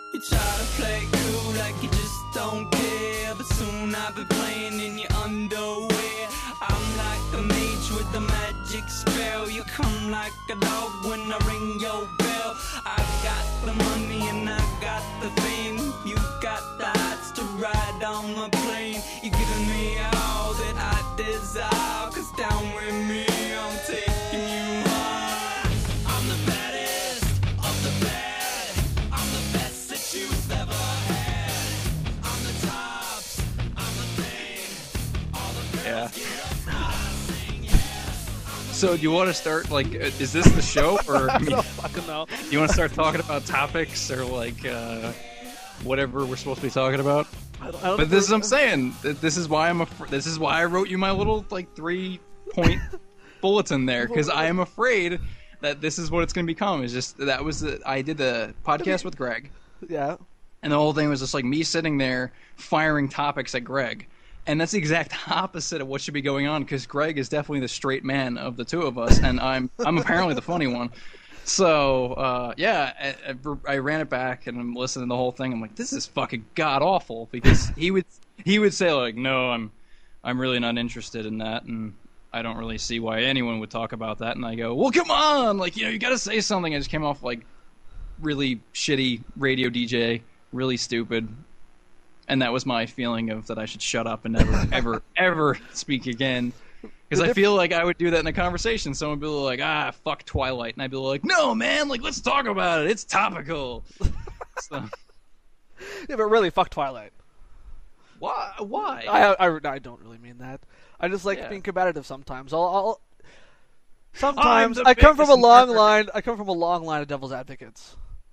You try to play cool like you just don't care, but soon I'll be playing in your underwear. I'm like a mage with a magic spell. You come like a dog when I ring your bell. I got the money and I got the fame. You got the hots to ride on my plane. You're giving me all that I desire, 'cause down with me I'm taking you high. I'm the baddest of the bad. I'm the best that you've ever had. I'm the tops, I'm the thing. All the girls get up when I sing, yeah. So do you want to start, like, is this the show? Or I don't fucking know. do you want to start talking about topics or, like, whatever we're supposed to be talking about? I don't But think this is we're- I'm saying. This is why this is why I wrote you my little, like, 3-point bulletin there, because I am afraid that this is what it's going to become. Is just I did the podcast with Greg, Yeah. and the whole thing was just like me sitting there firing topics at Greg. And that's the exact opposite of what should be going on, because Greg is definitely the straight man of the two of us, and I'm apparently the funny one. So, yeah, I ran it back, and I'm listening to the whole thing. I'm like, this is fucking god-awful, because he would say, like, no, I'm really not interested in that, and I don't really see why anyone would talk about that. And I go, well, come on! Like, you gotta say something. I just came off, like, really shitty radio DJ, really stupid. And that was my feeling of that I should shut up and never, ever, ever speak again. Because I feel like I would do that in a conversation. Someone would be like, fuck Twilight. And I'd be like, no, man, like, let's talk about it. It's topical. So, Yeah, but really, fuck Twilight. why? I don't really mean that. I just like Yeah. being combative sometimes. Sometimes the I come from a biggest long nerd. line. I come from a long line of devil's advocates.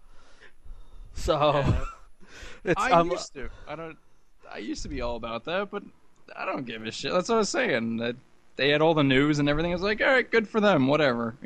So it's I used to. I used to be all about that, but I don't give a shit. That's what I was saying. That they had all the news and everything. I was like, all right, good for them. Whatever.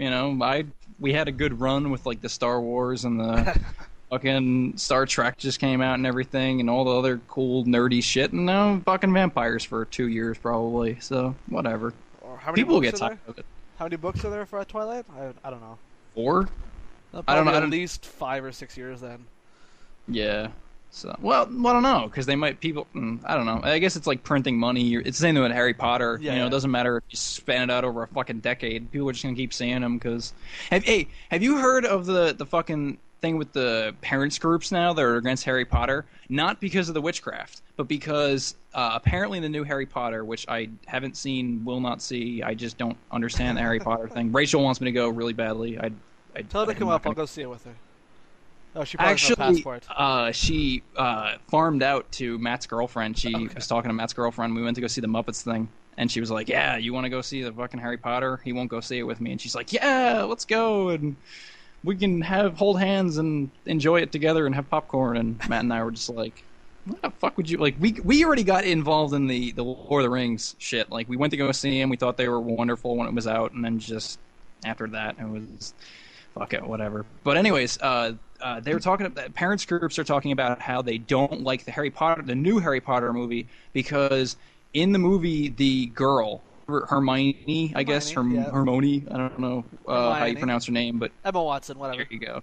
We had a good run with, like, the Star Wars and the fucking Star Trek just came out and everything, and all the other cool nerdy shit. And now fucking vampires for 2 years probably. So whatever. Or how many People will books get are tired there? of it. How many books are there for Twilight? I don't know. 4? Probably I don't know. At least 5 or 6 years then. Yeah. So, well, I don't know, because they might I don't know. I guess it's like printing money. It's the same thing with Harry Potter. Yeah. It doesn't matter if you span it out over a fucking decade. People are just gonna keep seeing them because. Have you heard of the fucking thing with the parents groups now that are against Harry Potter? Not because of the witchcraft, but because apparently the new Harry Potter, which I haven't seen, will not see. I just don't understand the Harry Potter thing. Rachel wants me to go really badly. Tell her to I'm come not up. I'll gonna- go see it with her. Oh, she probably has no Actually, passport. she farmed out to Matt's girlfriend. She Okay. was talking to Matt's girlfriend. We went to go see the Muppets thing, and she was like, "Yeah, you want to go see the fucking Harry Potter?" He won't go see it with me, and she's like, "Yeah, let's go, and we can hold hands and enjoy it together and have popcorn." And Matt and I were just like, "What the fuck would you like?" We already got involved in the Lord of the Rings shit. Like, we went to go see them. We thought they were wonderful when it was out, and then just after that, it was fuck it, whatever. But anyways, they were talking about parents groups are talking about how they don't like the new Harry Potter movie, because in the movie the girl Hermione, I guess Hermione, yeah. Hermione, I don't know how you Hermione. pronounce her name, but Emma Watson, whatever. there you go.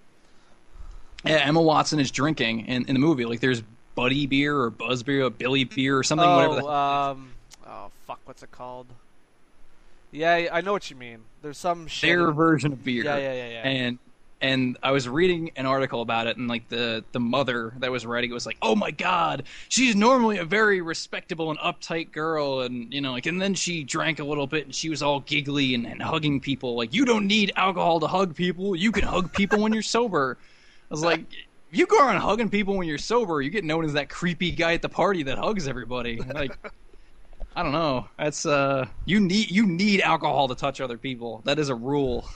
Yeah, Emma Watson is drinking in the movie. Like, there's Buddy beer or Buzz beer or Billy beer or something. Whatever. Oh fuck, what's it called? Yeah, I know what you mean. There's some shit. Their version of beer. Yeah. And I was reading an article about it, and like the mother that was writing it was like, "Oh my God, she's normally a very respectable and uptight girl, and and then she drank a little bit, and she was all giggly and hugging people. Like, you don't need alcohol to hug people. You can hug people when you're sober." I was like, if you go around hugging people when you're sober, you get known as that creepy guy at the party that hugs everybody. Like, I don't know. That's you need alcohol to touch other people. That is a rule.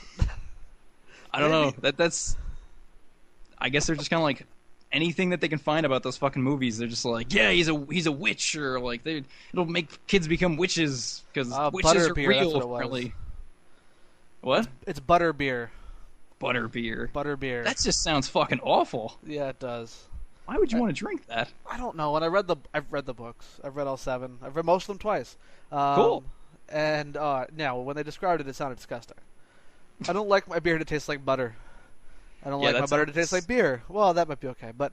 I don't know. That's. I guess they're just kind of like anything that they can find about those fucking movies. They're just like, yeah, he's a witch, or like it'll make kids become witches because witches are butterbeer, real. that's what it was. Apparently. What? It's butterbeer. Butterbeer. Butterbeer. That just sounds fucking awful. Yeah, it does. Why would you want to drink that? I don't know. When I've read the books. I've read all 7. I've read most of them twice. Cool. And now, when they described it, it sounded disgusting. I don't like my beer to taste like butter. I don't like my butter to taste like beer. Well, that might be okay, but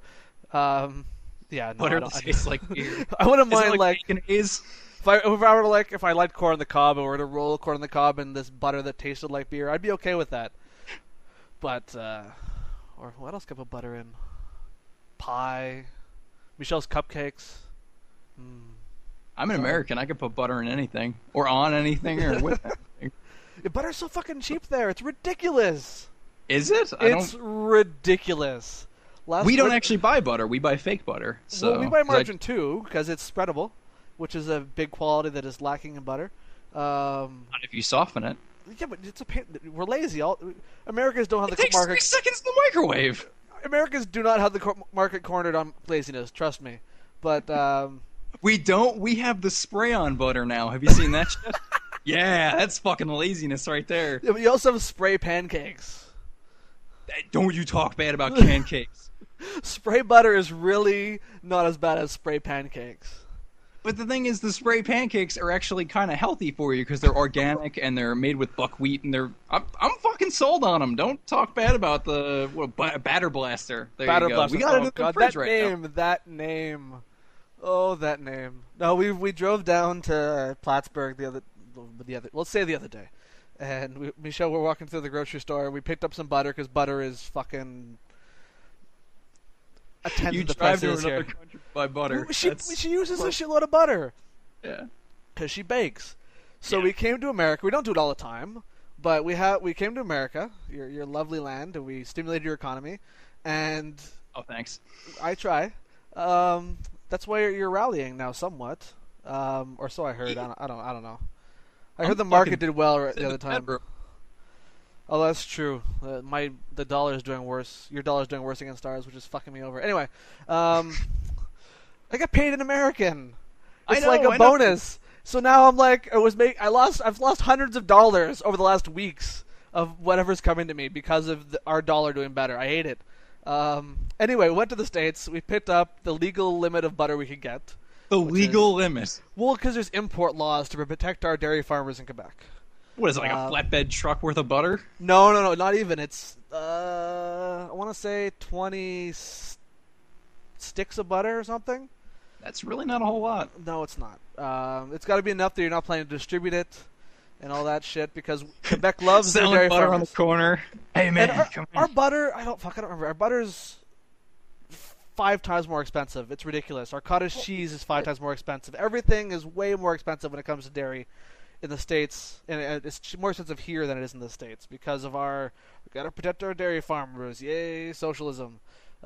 Yeah, no, Butter that tastes like beer. I wouldn't Is it mind like bacon haze? if I were to if I liked corn on the cob and were to roll corn on the cob and this butter that tasted like beer, I'd be okay with that. But or what else can I put butter in? Pie, Michelle's cupcakes. I'm an American. I could put butter in anything, or on anything, or with anything. Yeah, butter's so fucking cheap there. It's ridiculous. Is it? It's ridiculous. We don't actually buy butter. We buy fake butter. So well, we buy margarine too because it's spreadable, which is a big quality that is lacking in butter. Not if you soften it. Yeah, but it's we're lazy. Americans don't have It the takes market. 3 seconds in the microwave. Americans do not have the market cornered on laziness. Trust me. But We don't. We have the spray-on butter now. Have you seen that shit? Yeah, that's fucking laziness right there. yeah, but you also have spray pancakes. Don't you talk bad about pancakes. Spray butter is really not as bad as spray pancakes. But the thing is, the spray pancakes are actually kind of healthy for you because they're organic and they're made with buckwheat and they're. I'm fucking sold on them. Don't talk bad about the batter blaster. There Batter you go. blaster. We got it in the God, fridge that right name. now. That name. Oh, that name. No, we drove down to Plattsburgh the other day, and Michelle were walking through the grocery store. We picked up some butter because butter is fucking a tenth You of the drive price to it is another here. country to buy butter. She uses a shitload of butter Yeah. because she bakes. So Yeah. we came to America. We don't do it all the time, but we came to America, your lovely land, and we stimulated your economy. And Oh, thanks. I try. That's why you're rallying now, somewhat, or so I heard. I don't know. I heard the market did well the other time. Oh, that's true. The dollar is doing worse. Your dollar is doing worse against ours, which is fucking me over. Anyway, I got paid in American. It's like a bonus. So now I'm like, I've lost hundreds of dollars over the last weeks of whatever's coming to me because of our dollar doing better. I hate it. Anyway, we went to the States. We picked up the legal limit of butter we could get. The legal limit. Well, because there's import laws to protect our dairy farmers in Quebec. What is it, like a flatbed truck worth of butter? No, not even. It's I want to say 20 sticks of butter or something. That's really not a whole lot. No, it's not. It's got to be enough that you're not planning to distribute it and all that shit because Quebec loves their dairy butter farmers. on the corner. Hey man, Our butter, I don't remember. Our butter's 5 times more expensive. It's ridiculous. Our cottage cheese is 5 times more expensive. Everything is way more expensive when it comes to dairy in the States, and it's more expensive here than it is in the States because of we gotta protect our dairy farmers. Yay, socialism.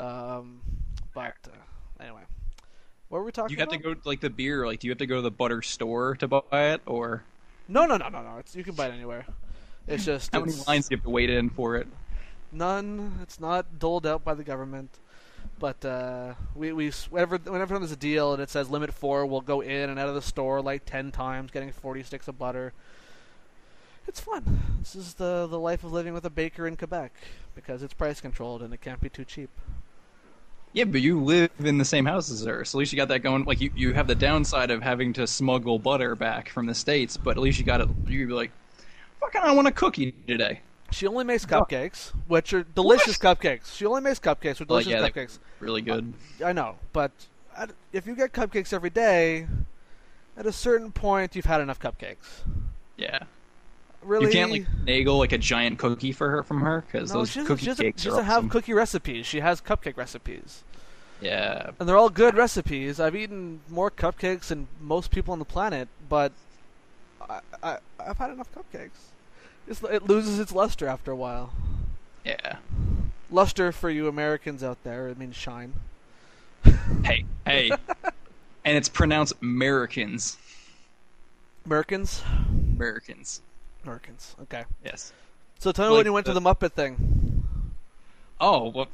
But anyway, what were we talking about? You have to go the beer. Like, do you have to go to the butter store to buy it, or No. You can buy it anywhere. It's just how many lines do you have to wait in for it? None. It's not doled out by the government. But whenever there's a deal and it says limit 4, we'll go in and out of the store like 10 times, getting 40 sticks of butter. It's fun. This is the life of living with a baker in Quebec because it's price controlled and it can't be too cheap. Yeah, but you live in the same house as her, so at least you got that going. Like, you have the downside of having to smuggle butter back from the States, but at least you got it. You could be like, fucking, I want a cookie today. She only makes cupcakes, which are delicious cupcakes. She only makes cupcakes with delicious cupcakes. Really good. I know, but if you get cupcakes every day, at a certain point, you've had enough cupcakes. Yeah. Really, you can't naggle a giant cookie from her because those cookie cakes she are doesn't awesome. have cookie recipes. She has cupcake recipes. Yeah. And they're all good recipes. I've eaten more cupcakes than most people on the planet, but I've had enough cupcakes. It loses its luster after a while. Yeah. Luster for you Americans out there, it means shine. Hey. And it's pronounced Americans. Americans? Americans, okay. Yes. So tell me when you went to the Muppet thing. Oh, well,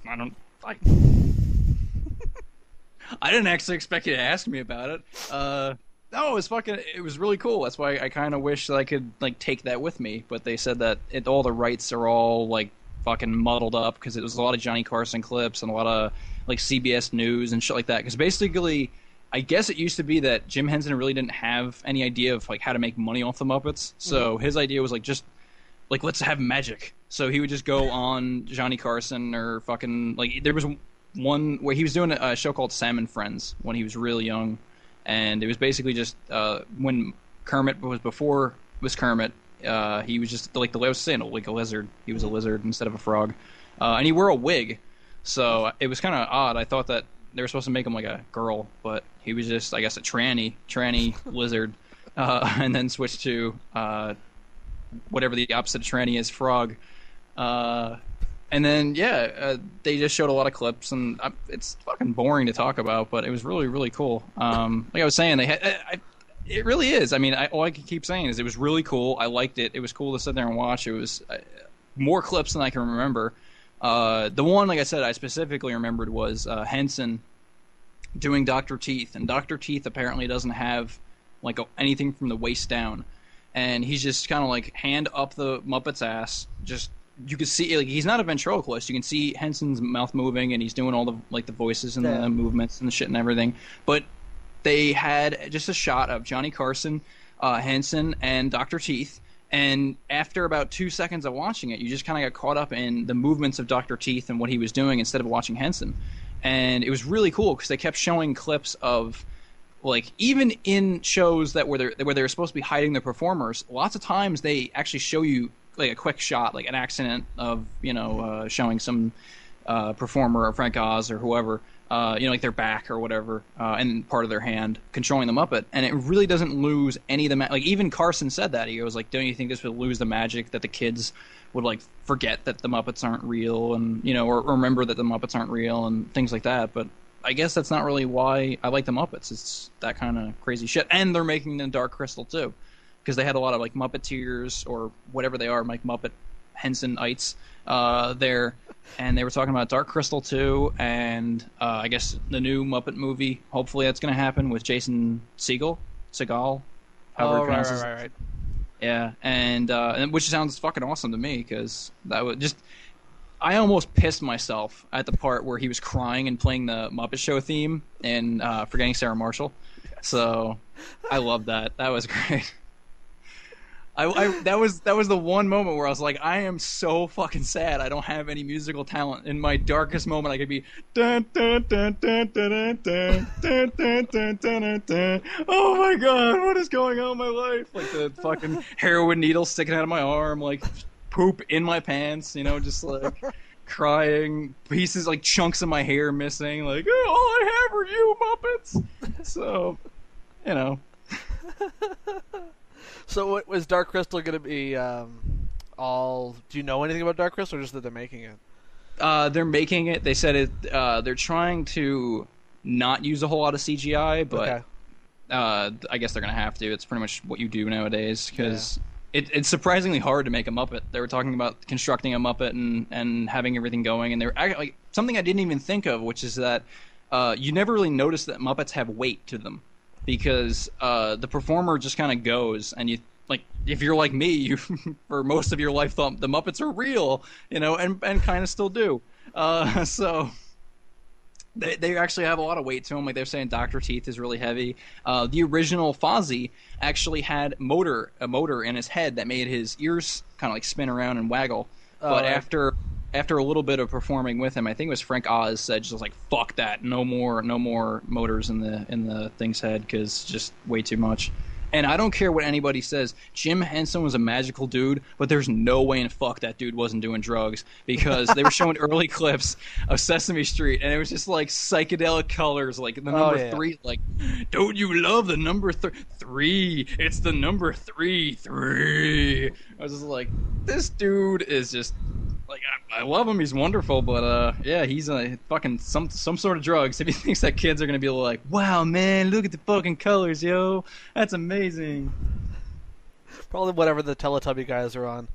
I didn't actually expect you to ask me about it. No, it was really cool. That's why I kind of wish that I could take that with me. But they said that all the rights are all fucking muddled up because it was a lot of Johnny Carson clips and a lot of CBS News and shit like that. Because basically, I guess it used to be that Jim Henson really didn't have any idea of how to make money off the Muppets. So his idea was just let's have magic. So he would just go on Johnny Carson or fucking there was one where he was doing a show called Sam and Friends when he was really young, and it was basically just when Kermit was Kermit. He was just like the way I was saying, like a lizard. He was a lizard instead of a frog, and he wore a wig, so it was kind of odd. I thought that they were supposed to make him like a girl, but he was just, I guess, a tranny lizard, and then switched to whatever the opposite of tranny is, frog. And then, they just showed a lot of clips, and it's fucking boring to talk about, but it was really, really cool. Like I was saying, it really is. I mean, all I can keep saying is it was really cool. I liked it. It was cool to sit there and watch. It was more clips than I can remember. The one, like I said, I specifically remembered was Henson doing Dr. Teeth, and Dr. Teeth apparently doesn't have like anything from the waist down, and he's just kind of like hand up the Muppet's ass, just. You can see, like, he's not a ventriloquist. You can see Henson's mouth moving, and he's doing all the voices and the movements and the shit and everything. But they had just a shot of Johnny Carson, Henson, and Dr. Teeth. And after about 2 seconds of watching it, you just kind of got caught up in the movements of Dr. Teeth and what he was doing instead of watching Henson. And it was really cool because they kept showing clips of, like, even in shows that where they're supposed to be hiding the performers, lots of times they actually show you like a quick shot, like an accident of, showing some performer or Frank Oz or whoever, like their back or whatever, and part of their hand controlling the Muppet, and it really doesn't lose any of the like even Carson said that. He was like, don't you think this would lose the magic that the kids would like forget that the Muppets aren't real, and or remember that the Muppets aren't real and things like that. But I guess that's not really why I like the Muppets. It's that kind of crazy shit, and they're making the Dark Crystal too. Because they had a lot of like Muppeteers or whatever they are, like Muppet Hensonites there, and they were talking about Dark Crystal 2, and I guess the new Muppet movie. Hopefully, that's going to happen with Jason Segel, however he pronounces. Right. Yeah, and which sounds fucking awesome to me because that would just. I almost pissed myself at the part where he was crying and playing the Muppet Show theme and Forgetting Sarah Marshall. Yes. So I love that. That was great. That was the one moment where I was like, I am so fucking sad. I don't have any musical talent. In my darkest moment, I could be dun, dun, dun, dun, dun, dun, dun, dun, dun, dun, dun. Oh my god, what is going on in my life? Like the fucking heroin needle sticking out of my arm, like poop in my pants, just like crying, pieces like chunks of my hair missing, like all I have are you Muppets. So, So what was Dark Crystal going to be all... Do you know anything about Dark Crystal or just that they're making it? They're making it. They said it. They're trying to not use a whole lot of CGI, but okay. I guess they're going to have to. It's pretty much what you do nowadays because it's surprisingly hard to make a Muppet. They were talking about constructing a Muppet and having everything going, and they were like something I didn't even think of, which is that you never really notice that Muppets have weight to them. Because the performer just kind of goes, and you like if you're like me, you for most of your life thought the Muppets are real, and kind of still do. So they actually have a lot of weight to them. Like they're saying, Dr. Teeth is really heavy. The original Fozzie actually had a motor in his head that made his ears kind of like spin around and waggle. But after a little bit of performing with him, I think it was Frank Oz said just like fuck that, no more motors in the thing's head because just way too much. And I don't care what anybody says. Jim Henson was a magical dude, but there's no way in fuck that dude wasn't doing drugs because they were showing early clips of Sesame Street, and it was just like psychedelic colors, like the number 3, like don't you love the number 3? It's the number 3. I was just like, this dude is just. Like I love him, he's wonderful, but he's fucking some sort of drugs. If he thinks that kids are gonna be like, wow, man, look at the fucking colors, yo, that's amazing. Probably whatever the Teletubby guys are on.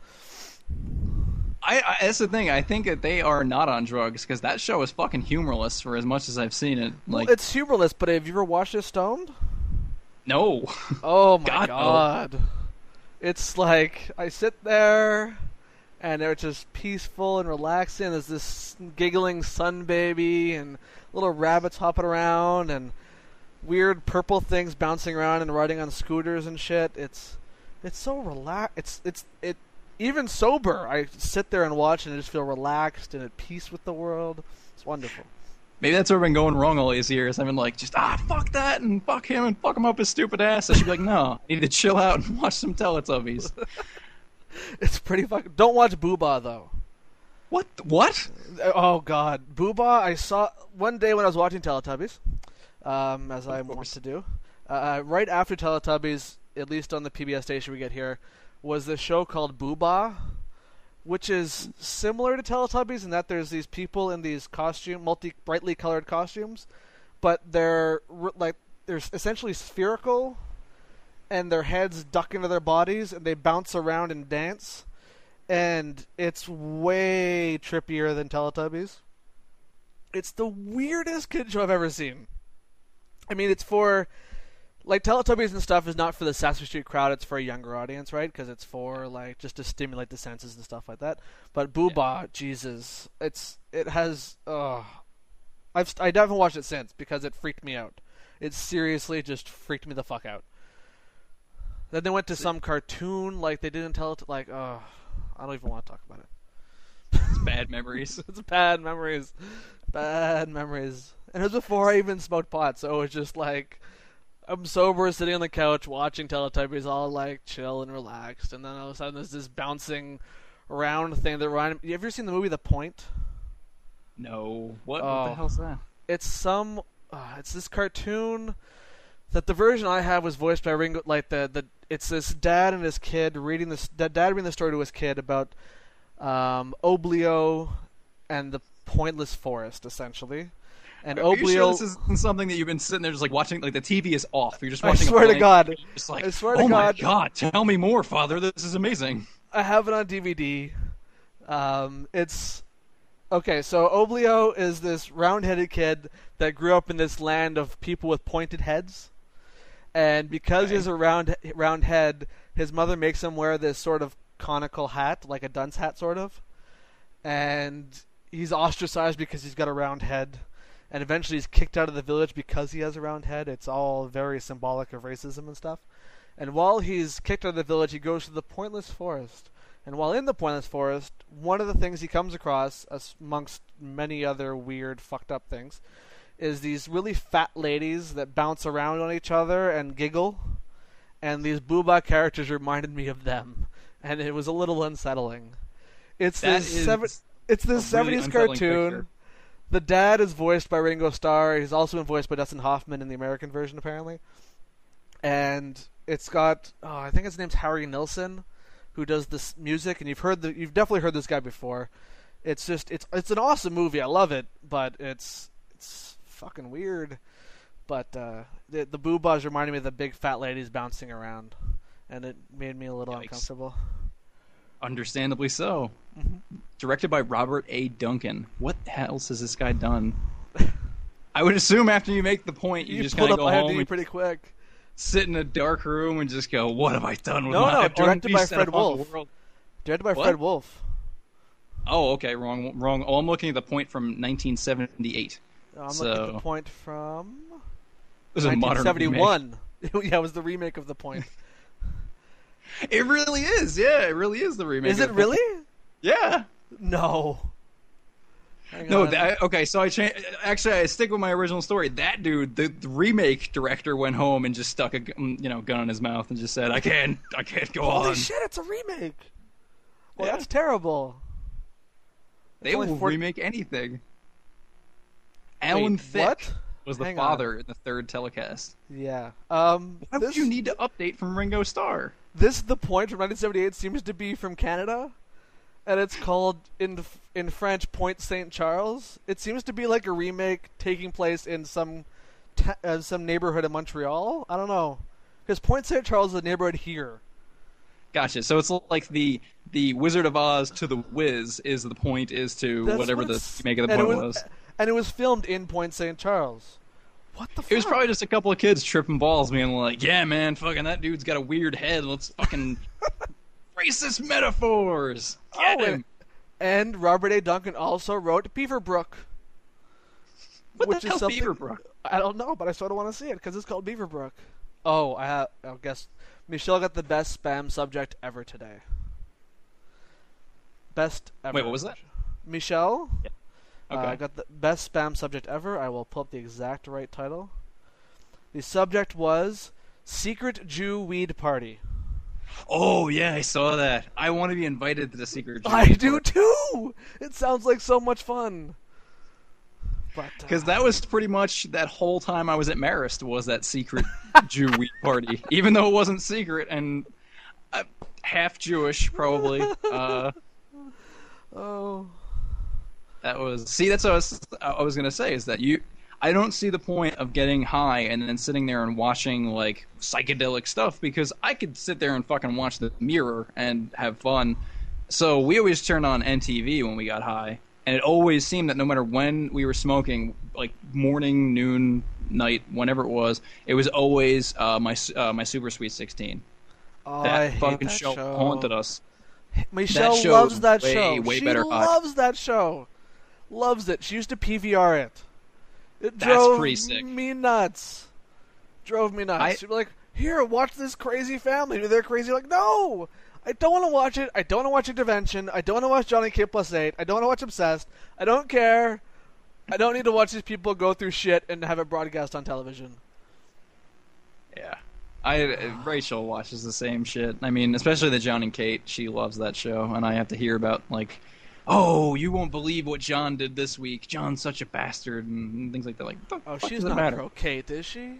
I that's the thing. I think that they are not on drugs because that show is fucking humorless for as much as I've seen it. Like it's humorless, but have you ever watched it stoned? No. Oh my god. No. It's like I sit there. And they're just peaceful and relaxing. There's this giggling sun baby and little rabbits hopping around and weird purple things bouncing around and riding on scooters and shit. It's so relaxed. It's even sober. I sit there and watch and I just feel relaxed and at peace with the world. It's wonderful. Maybe that's where I've been going wrong all these years. I've been like, just, fuck that, and fuck him, and fuck him up his stupid ass. I should be like, no, I need to chill out and watch some Teletubbies. It's pretty fucking... Don't watch Booba, though. What? What? Oh, God. Booba, I saw... One day when I was watching Teletubbies, as I want to do, right after Teletubbies, at least on the PBS station we get here, was this show called Booba, which is similar to Teletubbies in that there's these people in these brightly colored costumes, but they're essentially spherical, and their heads duck into their bodies, and they bounce around and dance, and it's way trippier than Teletubbies. It's the weirdest kid show I've ever seen. I mean, it's for... Like, Teletubbies and stuff is not for the Sesame Street crowd, it's for a younger audience, right? Because it's for, like, just to stimulate the senses and stuff like that. But Booba, Jesus, it has, I haven't watched it since, because it freaked me out. It seriously just freaked me the fuck out. Then they went to some cartoon, like they did in I don't even want to talk about it. It's bad memories. It's bad memories. Bad memories. And it was before I even smoked pot, so it was just like... I'm sober, sitting on the couch, watching Teletubbies, all like chill and relaxed, and then all of a sudden there's this bouncing around thing that reminded me. You ever seen the movie The Point? No. What the hell's that? It's this cartoon that the version I have was voiced by Ringo. Like it's this dad and his kid reading the story to his kid about Oblio and the Pointless Forest, essentially. And Are you Oblio, sure this isn't something that you've been sitting there just like watching? Like the TV is off. You're just watching. I swear to God. Just like, I swear to oh my God. God, tell me more, Father. This is amazing. I have it on DVD. It's okay. So Oblio is this round-headed kid that grew up in this land of people with pointed heads, and because he has a round head, his mother makes him wear this sort of conical hat, like a dunce hat, sort of, and he's ostracized because he's got a round head. And eventually he's kicked out of the village because he has a round head. It's all very symbolic of racism and stuff. And while he's kicked out of the village, he goes to the Pointless Forest. And while in the Pointless Forest, one of the things he comes across, amongst many other weird, fucked up things, is these really fat ladies that bounce around on each other and giggle. And these Booba characters reminded me of them. And it was a little unsettling. It's this 70s cartoon. Picture. The dad is voiced by Ringo Starr. He's also been voiced by Dustin Hoffman in the American version, apparently. And it's got, I think his name's Harry Nilsson, who does this music. And you've definitely heard this guy before. It's an awesome movie. I love it, but it's fucking weird. But the Boobas reminded me of the big fat ladies bouncing around, and it made me a little uncomfortable. Understandably so. Mm-hmm. Directed by Robert A. Duncan. What else has this guy done? I would assume after you make the point, you just kind of go home and pretty quick. Sit in a dark room and just go, "What have I done with my life?" Directed by Fred Wolf. Directed by Fred Wolf. Oh, okay, wrong. Oh, I'm looking at The Point from 1978. I'm looking at The Point from it was 1971. Yeah, it was the remake of The Point. It really is. Yeah, it really is the remake. Is it really? Yeah. No. Okay. So I stick with my original story. That dude, the remake director, went home and just stuck a gun in his mouth and just said, "I can't go on." Holy shit! It's a remake. Well, that's terrible. They will remake anything. Alan Thicke was the father in the third telecast. Yeah. Why would you need to update from Ringo Starr? The Point from 1978 seems to be from Canada, and it's called in French Point Saint Charles. It seems to be like a remake taking place in some neighborhood in Montreal. I don't know, because Point Saint Charles is a neighborhood here. Gotcha. So it's like the Wizard of Oz to the Wiz is the Point is to whatever the remake of the Point was. And it was filmed in Point Saint Charles. What the fuck? It was probably just a couple of kids tripping balls being like, "Yeah, man, fucking that dude's got a weird head. Let's fucking racist metaphors. Get him." And Robert A. Duncan also wrote Beaverbrook. What the hell's Beaverbrook? I don't know, but I sort of want to see it because it's called Beaverbrook. Oh, I guess Michelle got the best spam subject ever today. Best ever. Wait, what was that? Michelle? Yeah. Okay. I got the best spam subject ever. I will pull up the exact right title. The subject was Secret Jew Weed Party. Oh yeah, I saw that. I want to be invited to the secret. I do too. It sounds like so much fun. Because that was pretty much that whole time I was at Marist was that secret Jew weed party, even though it wasn't secret and half Jewish probably. Oh. That was that's what I was gonna say is that I don't see the point of getting high and then sitting there and watching like psychedelic stuff because I could sit there and fucking watch The Mirror and have fun. So we always turned on NTV when we got high, and it always seemed that no matter when we were smoking, like morning, noon, night, whenever it was always my Super Sweet 16. Oh, That I hate fucking that show haunted us. Michelle show loves is that way, show. way She better high. loves that show. Loves it. She used to PVR it. It That's drove pretty sick. me nuts. Drove me nuts. She'd be like, "Here, watch this crazy family. They're crazy." Like, no, I don't want to watch it. I don't want to watch Intervention. I don't want to watch Johnny K Plus 8. I don't want to watch Obsessed. I don't care. I don't need to watch these people go through shit and have it broadcast on television. Yeah. Rachel watches the same shit. I mean, especially the John and Kate. She loves that show, and I have to hear about like, oh, you won't believe what John did this week. John's such a bastard, and things like that. Like, Oh, fuck she's does it not matter? pro Kate, is she?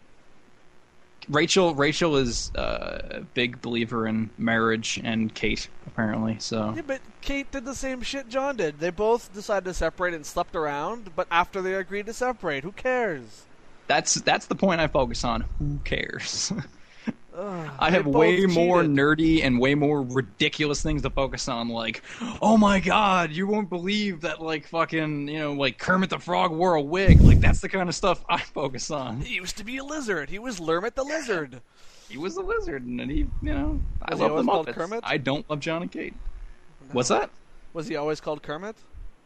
Rachel is a big believer in marriage and Kate, apparently. So Yeah, but Kate did the same shit John did. They both decided to separate and slept around, but after they agreed to separate, who cares? that's the point I focus on. Who cares? Ugh, I they have both way more cheated. nerdy and way more ridiculous things to focus on, like, oh my god, you won't believe that, like, fucking, like Kermit the Frog wore a wig. Like, that's the kind of stuff I focus on. He used to be a lizard. He was Lermit the Lizard. He was a lizard, and he, I Was he love the always called Muppets. Kermit? I don't love John and Kate. No. What's that? Was he always called Kermit?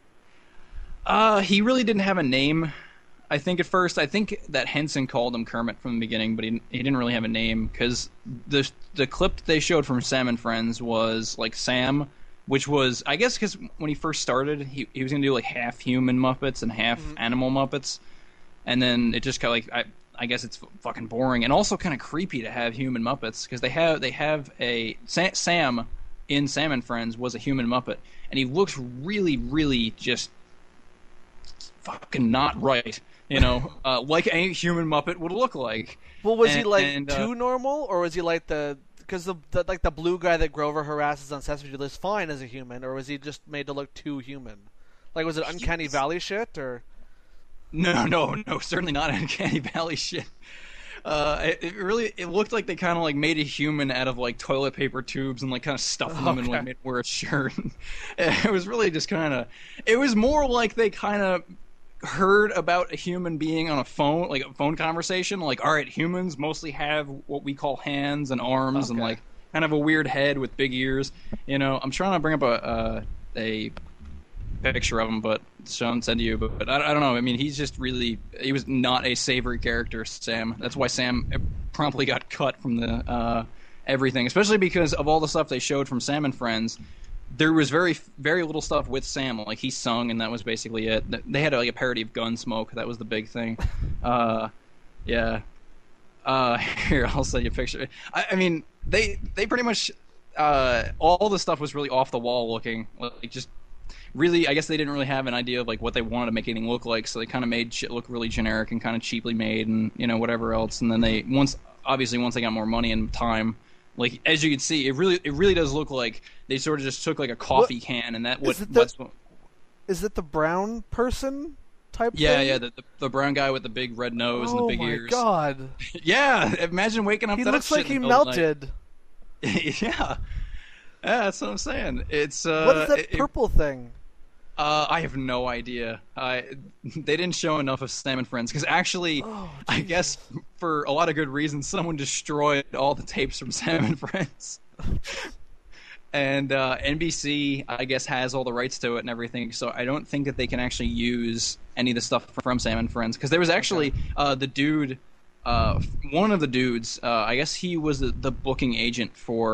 He really didn't have a name. I think at first, I think that Henson called him Kermit from the beginning, but he didn't really have a name because the clip they showed from Sam and Friends was like Sam, which was, I guess, because when he first started, he was gonna do like half human Muppets and half animal Muppets, and then it just kind of like I guess it's fucking boring and also kind of creepy to have human Muppets because they have a Sam in Sam and Friends was a human Muppet, and he looks really, really just fucking not right. Like a human Muppet would look like. Well, was he like too normal, or was he like because the blue guy that Grover harasses on Sesame Street is fine as a human, or was he just made to look too human? Like, was it Uncanny Valley shit, or? No, certainly not Uncanny Valley shit. It looked like they kind of like made a human out of like toilet paper tubes and like kind of stuffed them and like made him wear a shirt. It was really just kind of. It was more like they kind of heard about a human being on a phone, like a phone conversation. Like, all right, humans mostly have what we call hands and arms and like kind of a weird head with big ears. I'm trying to bring up a picture of him, but send to you. But I don't know. I mean, he was not a savory character, Sam. That's why Sam promptly got cut from the everything, especially because of all the stuff they showed from Sam and Friends. There was very, very little stuff with Sam. Like, he sung, and that was basically it. They had like a parody of Gunsmoke. That was the big thing. Yeah. Here, I'll send you a picture. I mean, they pretty much all the stuff was really off the wall looking. Like, just really, I guess they didn't really have an idea of like what they wanted to make anything look like, so they kind of made shit look really generic and kind of cheaply made, and whatever else. And then once they got more money and time. Like, as you can see, it really does look like they sort of just took like a coffee can and that is it the brown person type thing? Yeah, the brown guy with the big red nose and the big ears. Oh my god. Yeah, imagine waking up He to looks that like shit in he the middle of the melted. night. Yeah, that's what I'm saying. It's what is that purple thing? I have no idea. They didn't show enough of Sam and Friends because actually, I guess for a lot of good reasons, someone destroyed all the tapes from Sam and Friends. And NBC, I guess, has all the rights to it and everything, so I don't think that they can actually use any of the stuff from Sam and Friends. Because there was actually the dude, one of the dudes, I guess he was the booking agent for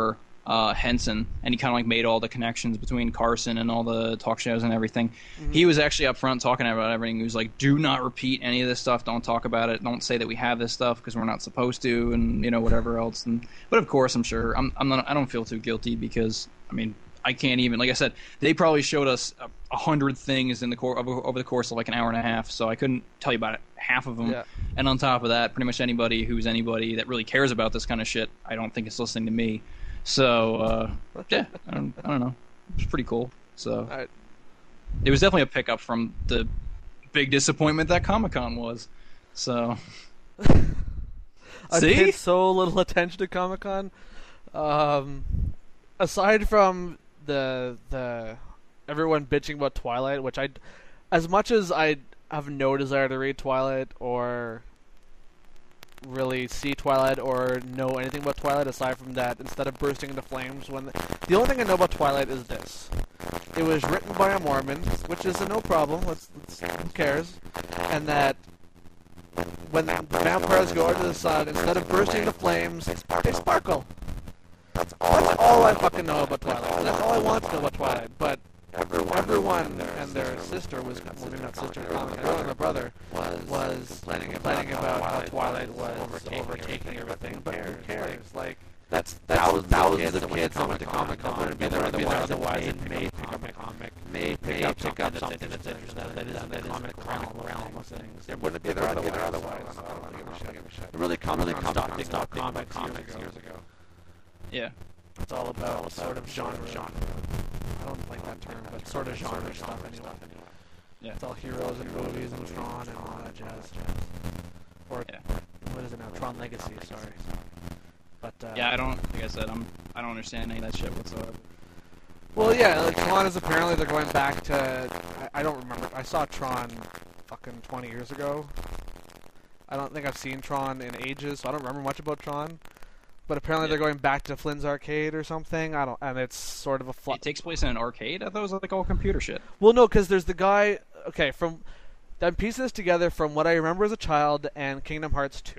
Henson, and he kind of like made all the connections between Carson and all the talk shows and everything. He was actually up front talking about everything. He was like, "Do not repeat any of this stuff. Don't talk about it. Don't say that we have this stuff because we're not supposed to, and whatever else." But of course, I'm sure I'm not. I don't feel too guilty because I can't even. Like I said, they probably showed us 100 things in the over the course of like an hour and a half, so I couldn't tell you about half of them. Yeah. And on top of that, pretty much anybody that really cares about this kind of shit, I don't think is listening to me. So, yeah, I don't know. It was pretty cool. So, it was definitely a pickup from the big disappointment that Comic-Con was. So, I paid so little attention to Comic-Con. Aside from the everyone bitching about Twilight, which as much as I have no desire to read Twilight or really see Twilight or know anything about Twilight aside from that, instead of bursting into flames the only thing I know about Twilight is this: it was written by a Mormon, which is a no problem. Who cares? And that when the vampires go out to the sun, instead of bursting into flames, they sparkle. That's all I fucking know about Twilight. And that's all I want to know about Twilight. But everyone and their sister was, well, maybe not sister, the brother was complaining about how Twilight was overtaking everything. But who cares? Like, that's thousands of kids that went to Comic-Con wouldn't be there otherwise and may pick up something that's interesting that isn't the comic realm of things. It wouldn't be there otherwise. I don't give a shit. It really comes stop comics years ago. Yeah. It's all about sort of genre. I don't like that term, but sort of genre stuff anyway. Yeah. It's all heroes and movies and Tron and all that jazz. Or, what is it now? Tron Legacy, sorry. But, yeah, like I said, I don't understand any of that shit whatsoever. Well, yeah, like Tron is apparently they're going back to, I don't remember, I saw Tron fucking 20 years ago. I don't think I've seen Tron in ages, so I don't remember much about Tron. But apparently they're going back to Flynn's arcade or something. And it's sort of a It takes place in an arcade? I thought it was like all computer shit. Well, no, because there's the guy. Okay, I'm piecing this together from what I remember as a child and Kingdom Hearts 2.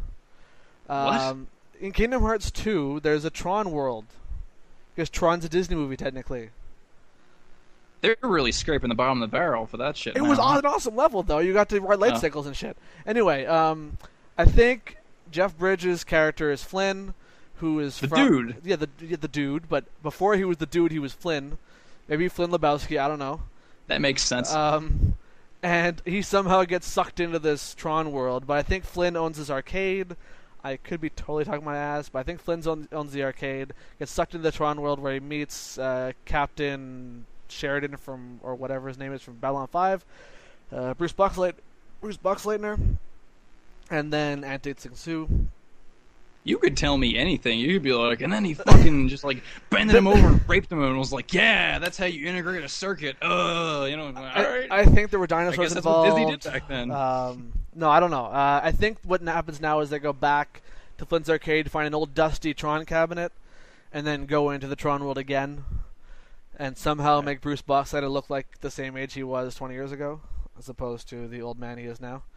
What? In Kingdom Hearts 2, there's a Tron world. Because Tron's a Disney movie, technically. They're really scraping the bottom of the barrel for that shit. It was an awesome level, though. You got to ride light cycles and shit. Anyway, I think Jeff Bridges' character is Flynn, who is dude. Yeah, the dude. But before he was the dude, he was Flynn. Maybe Flynn Lebowski. I don't know. That makes sense. And he somehow gets sucked into this Tron world. But I think Flynn owns his arcade. I could be totally talking my ass, but I think Flynn owns the arcade. Gets sucked into the Tron world where he meets Captain Sheridan or whatever his name is from Babylon 5. Bruce Boxleitner. And then antics ensue. You could tell me anything. You could be like, and then he fucking just like bended him over and raped him and was like, yeah, that's how you integrate a circuit. All right. I think there were dinosaurs involved. That's what Disney did back then. No, I don't know. I think what happens now is they go back to Flynn's arcade, find an old dusty Tron cabinet, and then go into the Tron world again, and somehow make Bruce Boxleitner look like the same age he was 20 years ago, as opposed to the old man he is now.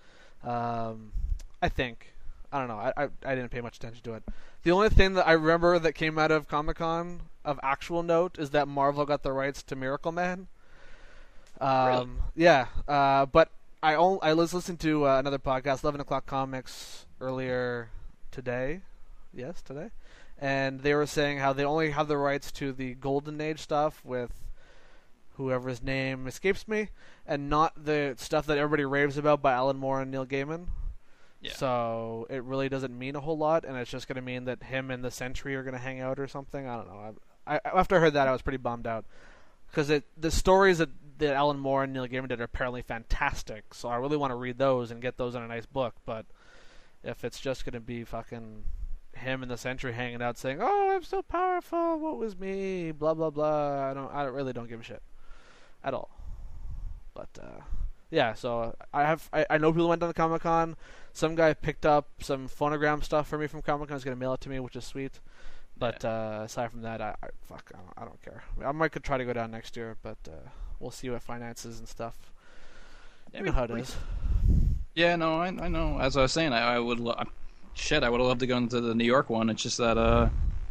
I think. I don't know. I didn't pay much attention to it. The only thing that I remember that came out of Comic-Con of actual note is that Marvel got the rights to Miracle Man. Really? Yeah. But I was listening to another podcast, 11 O'Clock Comics, earlier today. Yes, today. And they were saying how they only have the rights to the Golden Age stuff with whoever's name escapes me, and not the stuff that everybody raves about by Alan Moore and Neil Gaiman. Yeah. So it really doesn't mean a whole lot, and it's just going to mean that him and the Sentry are going to hang out or something. I don't know. After I heard that, I was pretty bummed out. Because the stories that Alan Moore and Neil Gaiman did are apparently fantastic, so I really want to read those and get those in a nice book. But if it's just going to be fucking him and the Sentry hanging out saying, "Oh, I'm so powerful, what was me, blah blah blah," I really don't give a shit at all. But yeah, so I know people went down to Comic-Con. Some guy picked up some phonogram stuff for me from Comic-Con. He's gonna mail it to me, which is sweet. But aside from that, I don't care. I might could try to go down next year, but we'll see what finances and stuff. You know how it is. Yeah, no, I know. As I was saying, I would have loved to go into the New York one. It's just that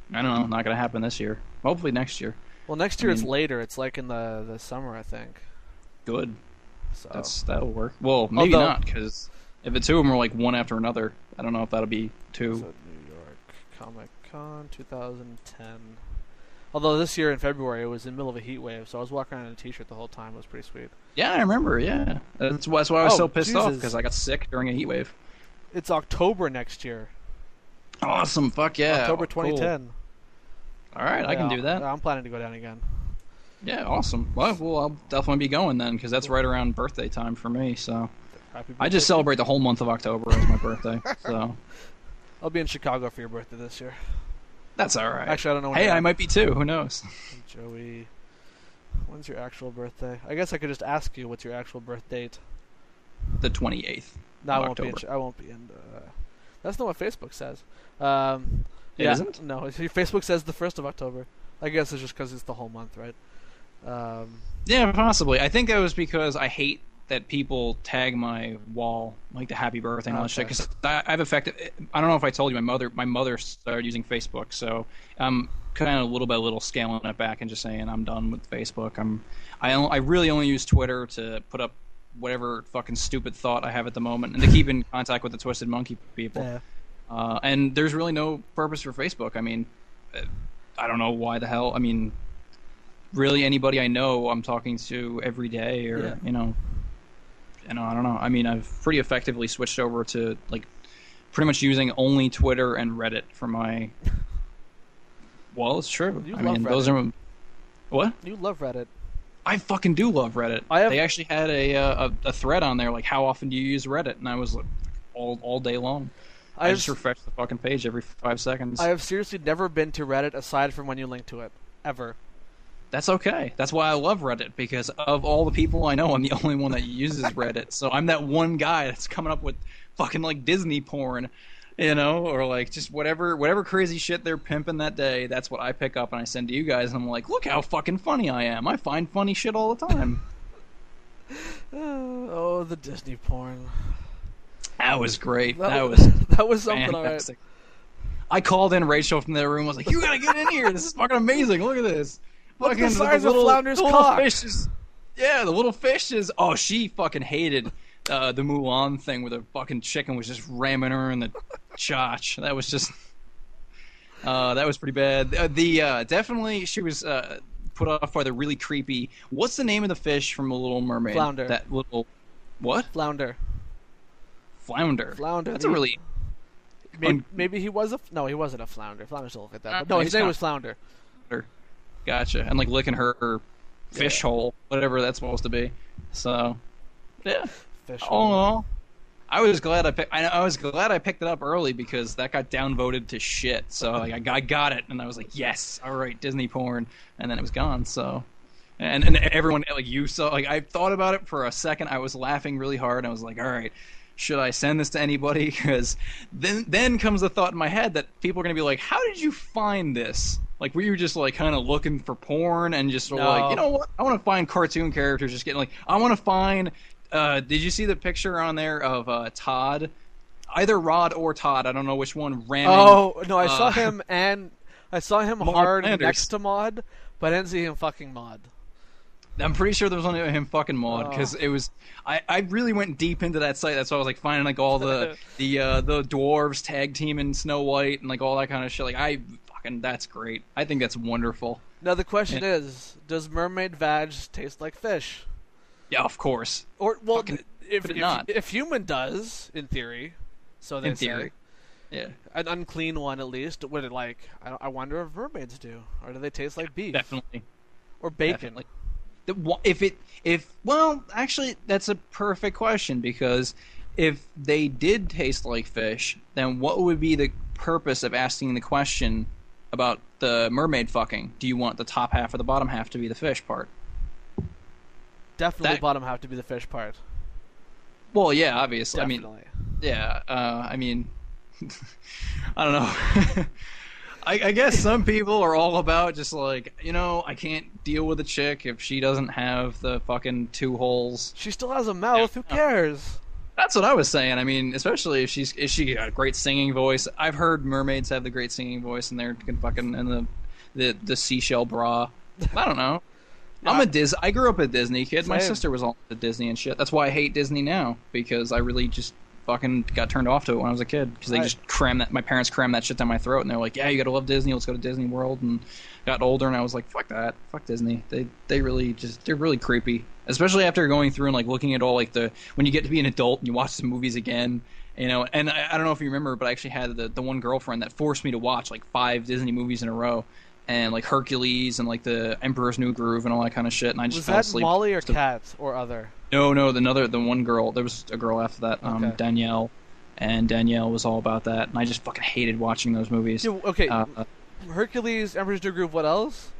I don't know. Not gonna happen this year. Hopefully next year. Well, next year it's later. It's like in the summer, I think. Good. So That'll work. Well, maybe not, because if the two of them are like one after another, I don't know if that'll be two. So New York Comic Con 2010. Although this year in February it was in the middle of a heat wave, so I was walking around in a t-shirt the whole time. It was pretty sweet. Yeah, I remember. Yeah, that's why I was so pissed off, Jesus. because I got sick during a heat wave. It's October next year. Awesome. Fuck yeah. October Cool. 2010. All right, I can do that. I'm planning to go down again. Yeah, awesome. Well, I'll definitely be going then, because that's right around birthday time for me. So Happy I just birthday. celebrate the whole month of October as my birthday. So I'll be in Chicago for your birthday this year. that's all right. Actually, I don't know. When Hey, you're I might be too. Who knows? Joey, when's your actual birthday? I guess I could just ask you what's your actual birth date. The 28th. No, of I won't be. October. I won't be in. That's not what Facebook says. It yeah, isn't? No, Facebook says the 1st of October. I guess it's just because it's the whole month, right? Yeah, possibly. I think that was because I hate that people tag my wall like the happy birthday and all that shit. Because I've affected. I don't know if I told you, my mother started using Facebook, so I'm kind of little by little scaling it back and just saying I'm done with Facebook. I really only use Twitter to put up whatever fucking stupid thought I have at the moment, and to keep in contact with the Twisted Monkey people. Yeah. And there's really no purpose for Facebook. I mean, I don't know why the hell. I mean, really anybody I know I'm talking to every day, or I don't know. I mean, I've pretty effectively switched over to like pretty much using only Twitter and Reddit for my. Well, it's true. You I love mean, Reddit. those are what You love Reddit. I fucking do love Reddit. They actually had a thread on there like, how often do you use Reddit? And I was like, all day long. I just refresh the fucking page every 5 seconds. I have seriously never been to Reddit aside from when you link to it, ever. That's okay. That's why I love Reddit, because of all the people I know, I'm the only one that uses Reddit. So I'm that one guy that's coming up with fucking like Disney porn, or like just whatever crazy shit they're pimping that day. That's what I pick up and I send to you guys, and I'm like, look how fucking funny I am. I find funny shit all the time. Oh, the Disney porn. That was great. That was something. fantastic. I called in Rachel from their room. I was like, "You gotta get in here. This is fucking amazing. Look at this. Look at the Fucking size of Flounder's the cock." Fishes. Yeah, the little fishes. Oh, she fucking hated the Mulan thing where the fucking chicken was just ramming her in the chotch. That was just. That was pretty bad. Definitely she was put off by the really creepy. What's the name of the fish from The Little Mermaid? Flounder. That little. What? Flounder. Flounder. That's a really. Maybe he was no, he wasn't a flounder. Flounders don't look like that. But no, his name was Flounder. Gotcha. And like licking her fish hole, whatever that's supposed to be. So, yeah. Fish All in hole. all, I was glad I was glad I picked it up early, because that got downvoted to shit. So like I got it, and I was like, yes, all right, Disney porn, and then it was gone. So. And everyone, like, you saw, like, I thought about it for a second. I was laughing really hard, and I was like, all right, should I send this to anybody? Because then comes the thought in my head that people are going to be like, how did you find this? Like, were you just, like, kind of looking for porn and just sort of like, you know what? I want to find cartoon characters just getting, like, I want to find, did you see the picture on there of Todd? Either Rod or Todd, I don't know which one, ramming. Oh, no, I saw him hard Flanders. next to Maud, but I didn't see him fucking Maud. I'm pretty sure there was only him fucking Maud, because it was. I really went deep into that site. That's why I was like finding like all the dwarves tag team in Snow White and like all that kind of shit. Like that's great. I think that's wonderful. Now the question is, does mermaid vag taste like fish? Yeah, of course. Or well, Fucking not. if human does, in theory, so they In theory. say, Yeah, an unclean one at least. Would it like? I wonder if mermaids do, or do they taste like beef definitely. or bacon? Definitely. Well, actually, that's a perfect question, because if they did taste like fish, then what would be the purpose of asking the question about the mermaid fucking? Do you want the top half or the bottom half to be the fish part? Definitely, bottom half to be the fish part. Well, yeah, obviously. Definitely. I mean, I don't know. I guess some people are all about just like, I can't deal with a chick if she doesn't have the fucking 2 holes. She still has a mouth. Who cares? That's what I was saying. I mean, especially if she got a great singing voice. I've heard mermaids have the great singing voice, and they're fucking and the seashell bra. I don't know. I grew up a Disney kid. Same. My sister was all into Disney and shit. That's why I hate Disney now, because I really just fucking got turned off to it when I was a kid, because they just crammed that. My parents crammed that shit down my throat, and they're like, "Yeah, you gotta love Disney. Let's go to Disney World." And got older, and I was like, "Fuck that. Fuck Disney. They're really creepy." Especially after going through and like looking at all like when you get to be an adult and you watch the movies again, you know. And I don't know if you remember, but I actually had the one girlfriend that forced me to watch like 5 Disney movies in a row, and like Hercules and like the Emperor's New Groove and all that kind of shit. And I just fell asleep. Was that Molly or Kat or other? No, the one girl. There was a girl after that, Okay. Danielle, and Danielle was all about that. And I just fucking hated watching those movies. Dude, okay, Hercules, Emperor's New Groove. What else?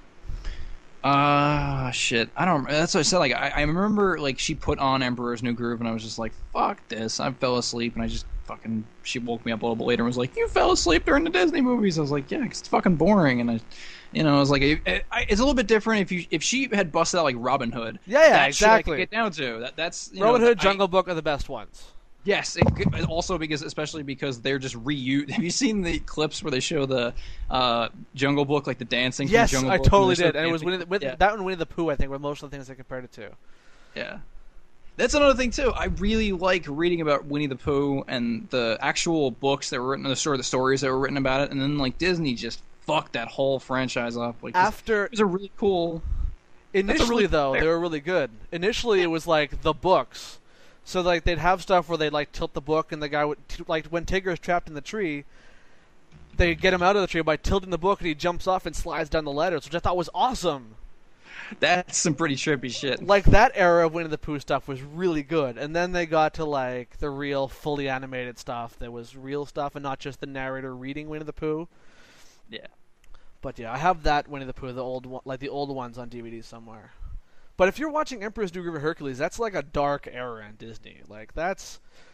Shit. I don't. That's what I said. Like, I remember, like, she put on Emperor's New Groove, and I was just like, "Fuck this!" I fell asleep, and I just fucking. She woke me up a little bit later and was like, "You fell asleep during the Disney movies." I was like, "Yeah, 'cause it's fucking boring." And I was like, it's a little bit different if she had busted out like Robin Hood. Yeah, that exactly. Shit I could get down to that's Robin Hood, Jungle Book are the best ones. Yes, also especially because they're just reused. Have you seen the clips where they show the Jungle Book, like the dancing? Yes, from Jungle I Book, totally and did, and it was that one Winnie the Pooh. I think were most of the things I compared it to. Yeah, that's another thing too. I really like reading about Winnie the Pooh and the actual books that were written, the stories that were written about it, and then like Disney just fucked that whole franchise up. Like after it was a really cool. Initially, though, they were really good. Initially, it was like the books. So like they'd have stuff where they'd like tilt the book, and the guy would like when Tigger is trapped in the tree, they get him out of the tree by tilting the book, and he jumps off and slides down the letters, which I thought was awesome. That's some pretty trippy shit. Like that era of Winnie the Pooh stuff was really good, and then they got to like the real fully animated stuff that was real stuff and not just the narrator reading Winnie the Pooh. Yeah. But yeah, I have that Winnie the Pooh, the old one, like the old ones on DVD somewhere. But if you're watching Emperor's New Groove or Hercules, that's like a dark era in Disney. Like that's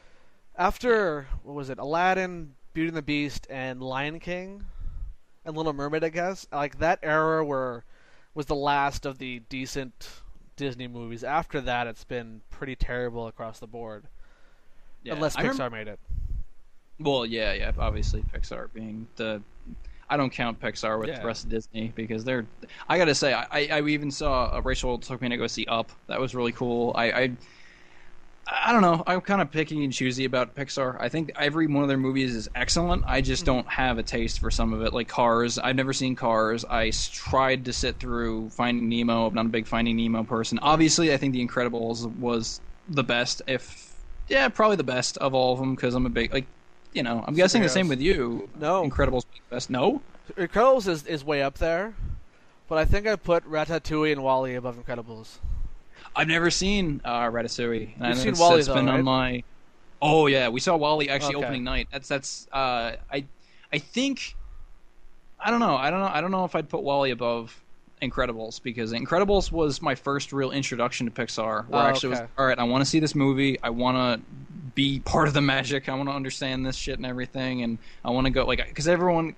after what was it? Aladdin, Beauty and the Beast, and Lion King, and Little Mermaid, I guess. Like that era was the last of the decent Disney movies. After that, it's been pretty terrible across the board. Yeah, unless Pixar made it. Well, yeah, obviously Pixar being the. I don't count Pixar with the rest of Disney because they're. I gotta say, I even saw Rachel took me to go see Up. That was really cool. I don't know. I'm kind of picky and choosy about Pixar. I think every one of their movies is excellent. I just don't have a taste for some of it. Like Cars, I've never seen Cars. I tried to sit through Finding Nemo. I'm not a big Finding Nemo person. Obviously, I think The Incredibles was the best. Probably the best of all of them because I'm a big like. You know, I'm guessing the same with you. No. Incredibles being best. No? Incredibles is way up there, but I think I put Ratatouille and WALL-E above Incredibles. I've never seen Ratatouille. You've seen WALL-E, though, been right? on my... Oh, yeah. We saw WALL-E actually Okay. opening night. I think... I don't know if I'd put WALL-E above Incredibles because Incredibles was my first real introduction to Pixar where I actually was, all right, I want to see this movie. I want to be part of the magic. I want to understand this shit and everything, and I want to go like because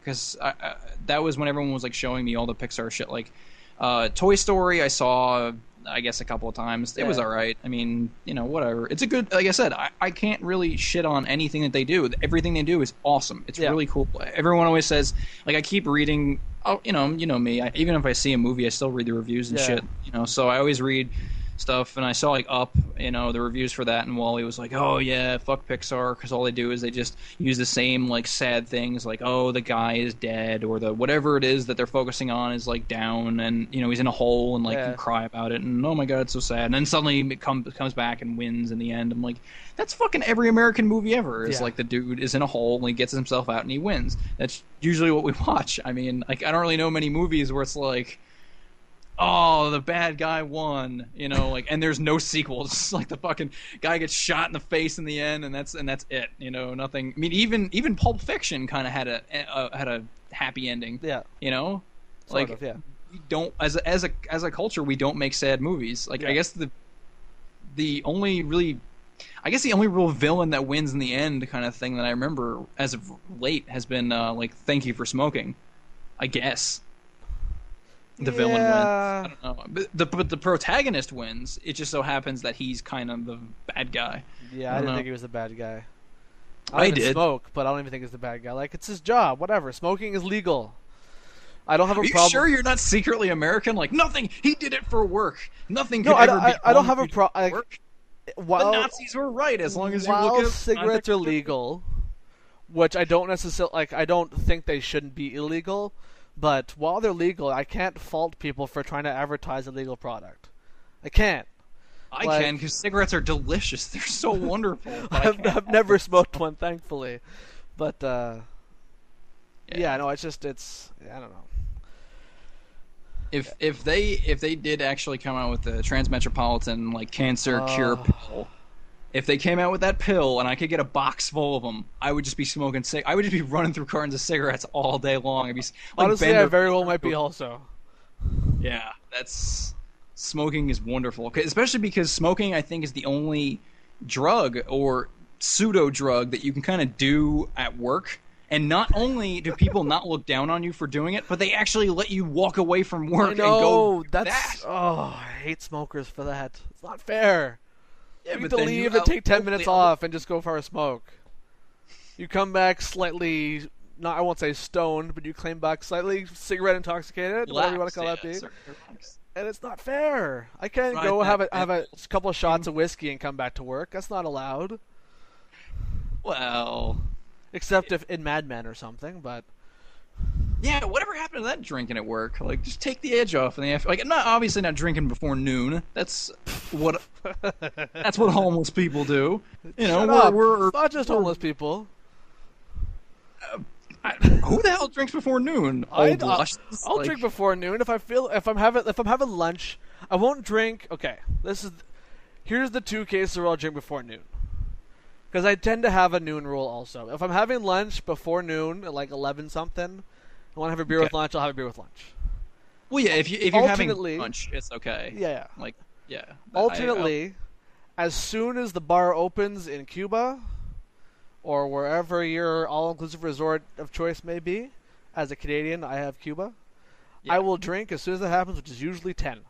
that was when everyone was like showing me all the Pixar shit. Like Toy Story, I saw I guess a couple of times. It was all right. I mean, you know, whatever. It's a good. Like I said, I can't really shit on anything that they do. Everything they do is awesome. It's really cool. Everyone always says like I keep reading. Oh, you know me. Even if I see a movie, I still read the reviews and shit. You know, so I always read stuff, and I saw like Up, you know, the reviews for that, and WALL-E was like, oh yeah, fuck Pixar, because all they do is they just use the same like sad things, like oh the guy is dead, or the whatever it is that they're focusing on is like down, and you know he's in a hole, and like you cry about it, and oh my god, it's so sad, and then suddenly it comes back and wins in the end. I'm like, that's fucking every American movie ever. Is like the dude is in a hole and he gets himself out and he wins. That's usually what we watch. I mean, like I don't really know many movies where it's like, oh, the bad guy won, you know, like, and there's no sequel. It's just like the fucking guy gets shot in the face in the end, and that's it, you know, nothing. I mean, even Pulp Fiction kind of had a happy ending. Yeah, you know, sort like of, yeah. We don't as a culture we don't make sad movies. Like I guess the only real villain that wins in the end kind of thing that I remember as of late has been like Thank You for Smoking, I guess. the villain wins. I don't know. But the protagonist wins. It just so happens that he's kind of the bad guy. Yeah, I didn't think he was the bad guy. I did. Smoke, but I don't even think he's the bad guy. Like, it's his job. Whatever. Smoking is legal. I don't have a problem. Are you sure you're not secretly American? Like, nothing. He did it for work. Nothing could no, ever be. I don't have a problem. The Nazis were right as long as you look at cigarettes are legal, which I don't necessarily like. I don't think they shouldn't be illegal, but while they're legal, I can't fault people for trying to advertise a legal product. I can't. I can, because cigarettes are delicious. They're so wonderful. I've never smoked one, thankfully, but yeah, no, it's I don't know. If they did actually come out with the Transmetropolitan like cancer cure pill, if they came out with that pill and I could get a box full of them, I would just be smoking. I would just be running through cartons of cigarettes all day long. I'd be like, honestly, I very well might be also. Yeah, smoking is wonderful, especially because smoking, I think, is the only drug or pseudo drug that you can kind of do at work. And not only do people not look down on you for doing it, but they actually let you walk away from work and go. Oh, I hate smokers for that. It's not fair. Yeah, you have to leave and take 10 minutes off and just go for a smoke. You come back slightly, I won't say stoned, but you claim back slightly cigarette intoxicated, whatever you want to call that be. And it's not fair. I can't go have a couple of shots of whiskey and come back to work. That's not allowed. Well, except if in Mad Men or something, but yeah, whatever happened to that drinking at work? Like, just take the edge off. Like, I'm obviously not drinking before noon. That's what homeless people do. You know, we're not just homeless people. Who the hell drinks before noon? I'll drink before noon if I'm having lunch. I won't drink. Okay, here's the two cases where I'll drink before noon. Because I tend to have a noon rule also. If I'm having lunch before noon at like 11 something, I want to have a beer with lunch, I'll have a beer with lunch. Well, yeah, if you're having lunch, it's okay. Yeah. Like, yeah. Alternately, as soon as the bar opens in Cuba, or wherever your all-inclusive resort of choice may be, as a Canadian, I have Cuba, I will drink as soon as that happens, which is usually 10.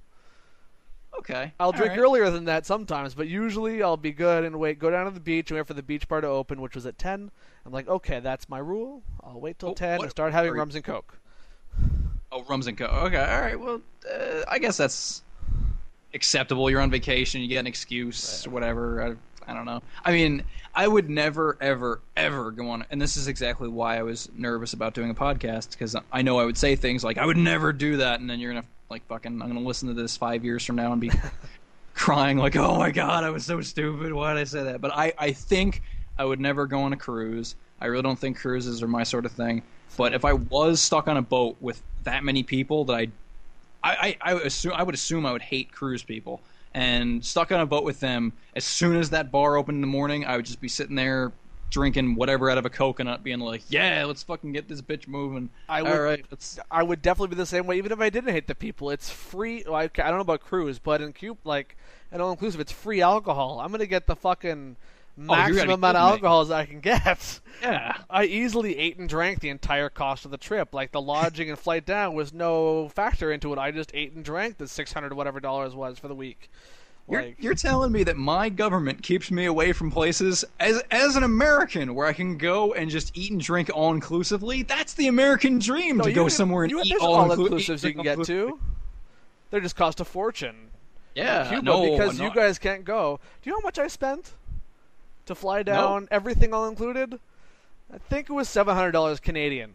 Okay. I'll drink earlier than that sometimes, but usually I'll be good and go down to the beach and wait for the beach bar to open, which was at 10. I'm like, okay, that's my rule. I'll wait till 10 and start having rums and coke. Oh, rums and coke. Okay, all right. Well, I guess that's acceptable. You're on vacation. You get an excuse, whatever. I don't know. I mean, I would never, ever, ever go on. And this is exactly why I was nervous about doing a podcast, because I know I would say things like, I would never do that, and then you're going to I'm going to listen to this 5 years from now and be crying like, oh my God, I was so stupid. Why did I say that? But I think I would never go on a cruise. I really don't think cruises are my sort of thing. But if I was stuck on a boat with that many people, that I would assume I would hate cruise people. And stuck on a boat with them, as soon as that bar opened in the morning, I would just be sitting there drinking whatever out of a coconut, being like, yeah, let's fucking get this bitch moving. I would definitely be the same way, even if I didn't hate the people. It's free. I don't know about cruise, but in Cuba, like, an all-inclusive, it's free alcohol. I'm going to get the fucking maximum amount of alcohol as I can get. Yeah. I easily ate and drank the entire cost of the trip. Like, the lodging and flight down was no factor into it. I just ate and drank the $600 whatever dollars was for the week. You're telling me that my government keeps me away from places as an American where I can go and just eat and drink all-inclusively? That's the American dream, to go somewhere and eat all-inclusives you can get to. They just cost a fortune. Yeah, Cuba, because you guys can't go. Do you know how much I spent to fly down, everything all included? I think it was $700 Canadian.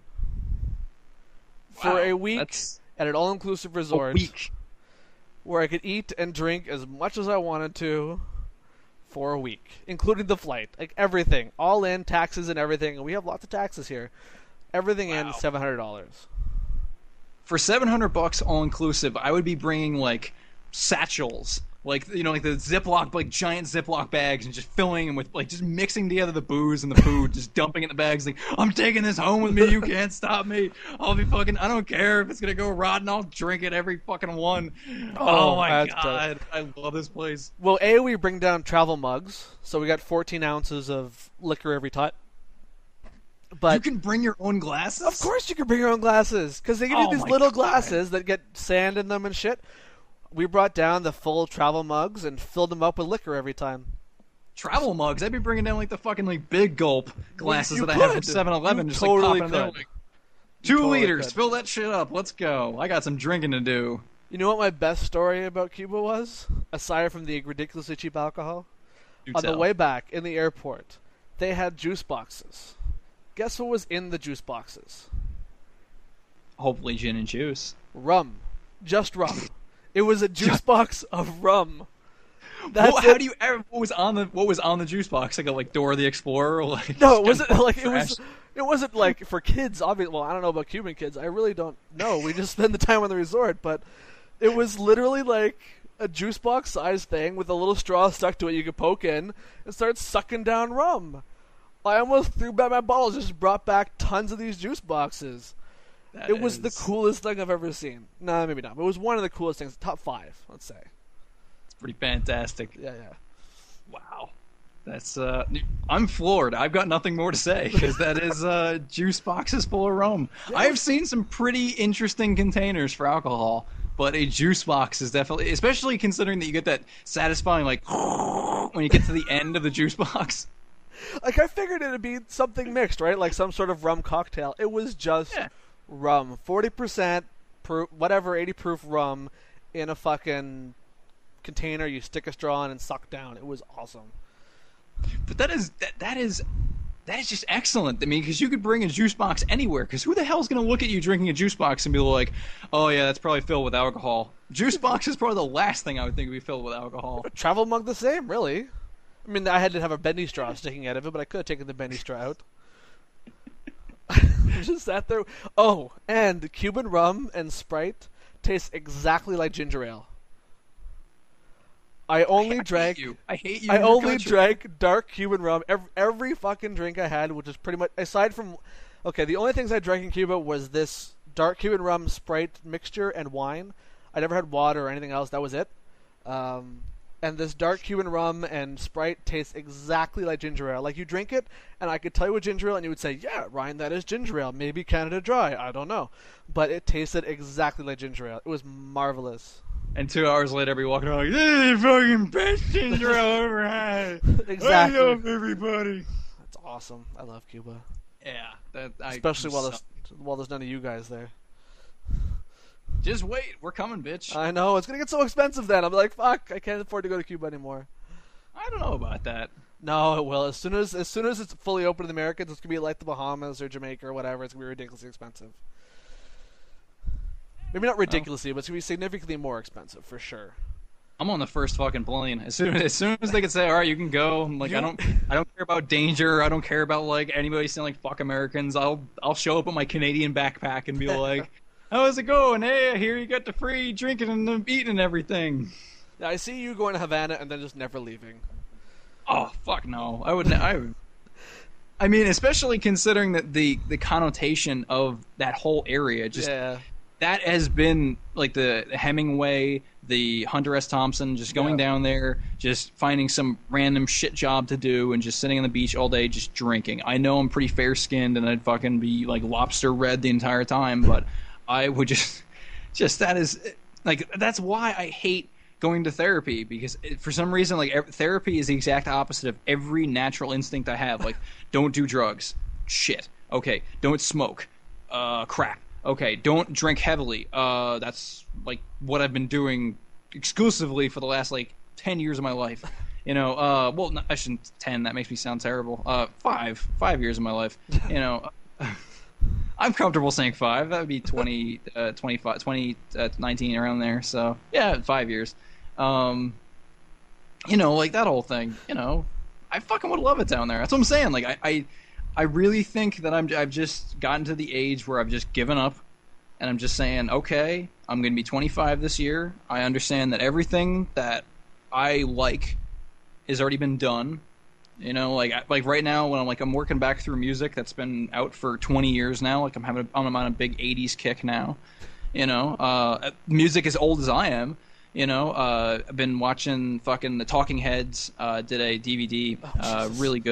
For a week at an all-inclusive resort. A week. Where I could eat and drink as much as I wanted to for a week, including the flight, like everything, all in, taxes and everything. And we have lots of taxes here. Everything in $700. For $700 all inclusive, I would be bringing like satchels, like the Ziploc, like giant Ziploc bags, and just filling them with just mixing together the booze and the food, just dumping in the bags. Like, I'm taking this home with me. You can't stop me. I'll be fucking. I don't care if it's gonna go rotten. I'll drink it every fucking one. Oh my God, I love this place. Well, we bring down travel mugs, so we got 14 ounces of liquor every time. But you can bring your own glasses? of course you can bring your own glasses, because they give you these little glasses that get sand in them and shit. We brought down the full travel mugs and filled them up with liquor every time. Travel mugs? I'd be bringing down like the fucking like big gulp glasses You that I have from could. 7-Eleven. You Just totally like popping in there could. like, You 2 totally liters. could. Fill that shit up. Let's go. I got some drinking to do. You know what my best story about Cuba was? Aside from the ridiculously cheap alcohol? On the way back, in the airport, they had juice boxes. Guess what was in the juice boxes? Hopefully gin and juice. Rum. Just rum. It was a juice box of rum. Well, how do you ever? What was on the juice box? Like Dora the Explorer? Like No, it wasn't like trash? it wasn't like for kids. Obviously, well, I don't know about Cuban kids. I really don't know. We just spend the time on the resort, but it was literally like a juice box sized thing with a little straw stuck to it you could poke in and start sucking down rum. I almost threw back my balls. Just brought back tons of these juice boxes. It was the coolest thing I've ever seen. No, maybe not. But it was one of the coolest things. Top 5, let's say. It's pretty fantastic. Yeah. Wow. That's I'm floored. I've got nothing more to say because that is juice boxes full of rum. Yeah. I've seen some pretty interesting containers for alcohol, but a juice box is definitely, especially considering that you get that satisfying like when you get to the end of the juice box. Like, I figured it'd be something mixed, right? Like some sort of rum cocktail. It was just rum. 40% proof, whatever, 80 proof rum in a fucking container you stick a straw in and suck down. It was awesome. But that is just excellent. I mean, because you could bring a juice box anywhere. Because who the hell's going to look at you drinking a juice box and be like, oh yeah, that's probably filled with alcohol. Juice box is probably the last thing I would think would be filled with alcohol. Travel mug the same, really. I mean, I had to have a bendy straw sticking out of it, but I could have taken the bendy straw out. Just sat there. Oh, and Cuban rum and Sprite taste exactly like ginger ale. I only drank dark Cuban rum. Every fucking drink I had, which is pretty much aside from, the only things I drank in Cuba was this dark Cuban rum Sprite mixture and wine. I never had water or anything else. That was it. And this dark Cuban rum and Sprite tastes exactly like ginger ale. Like, you drink it, and I could tell you what ginger ale, and you would say, yeah, Ryan, that is ginger ale. Maybe Canada Dry. I don't know. But it tasted exactly like ginger ale. It was marvelous. And 2 hours later, I'd be walking around like, this is the fucking best ginger ale I ever had. Exactly. I love everybody. That's awesome. I love Cuba. Yeah. Especially while there's none of you guys there. Just wait. We're coming, bitch. I know. It's going to get so expensive then. I'm like, fuck, I can't afford to go to Cuba anymore. I don't know about that. No, it will. As soon as it's fully open to the Americans, it's going to be like the Bahamas or Jamaica or whatever. It's going to be ridiculously expensive. Maybe not ridiculously, but it's going to be significantly more expensive, for sure. I'm on the first fucking plane. As soon as they can say, all right, you can go. I'm like, I don't care about danger. I don't care about like anybody saying like fuck Americans. I'll show up with my Canadian backpack and be like, how's it going? Hey, I hear you got the free drinking and eating and everything. Yeah, I see you going to Havana and then just never leaving. Oh fuck no! I would. I mean, especially considering that the connotation of that whole area just. Yeah. That has been like the Hemingway, the Hunter S. Thompson, just going down there, just finding some random shit job to do and just sitting on the beach all day just drinking. I know I'm pretty fair-skinned and I'd fucking be like lobster red the entire time, but I would just that is like that's why I hate going to therapy, because for some reason like therapy is the exact opposite of every natural instinct I have. Like, don't do drugs. Shit. Okay, don't smoke. Crap. Okay, don't drink heavily. That's like what I've been doing exclusively for the last like 10 years of my life. You know, well, no, I shouldn't 10. That makes me sound terrible. 5 years of my life. You know, I'm comfortable saying 5. That would be 25, 19 around there. So yeah, 5 years. You know, like that whole thing. You know, I fucking would love it down there. That's what I'm saying. Like I really think that I've just gotten to the age where I've just given up, and I'm just saying, okay, I'm going to be 25 this year. I understand that everything that I like has already been done. You know, like right now when I'm working back through music that's been out for 20 years now. Like I'm on a big 80s kick now. You know, music as old as I am. You know, I've been watching fucking the Talking Heads. Did a DVD, really good.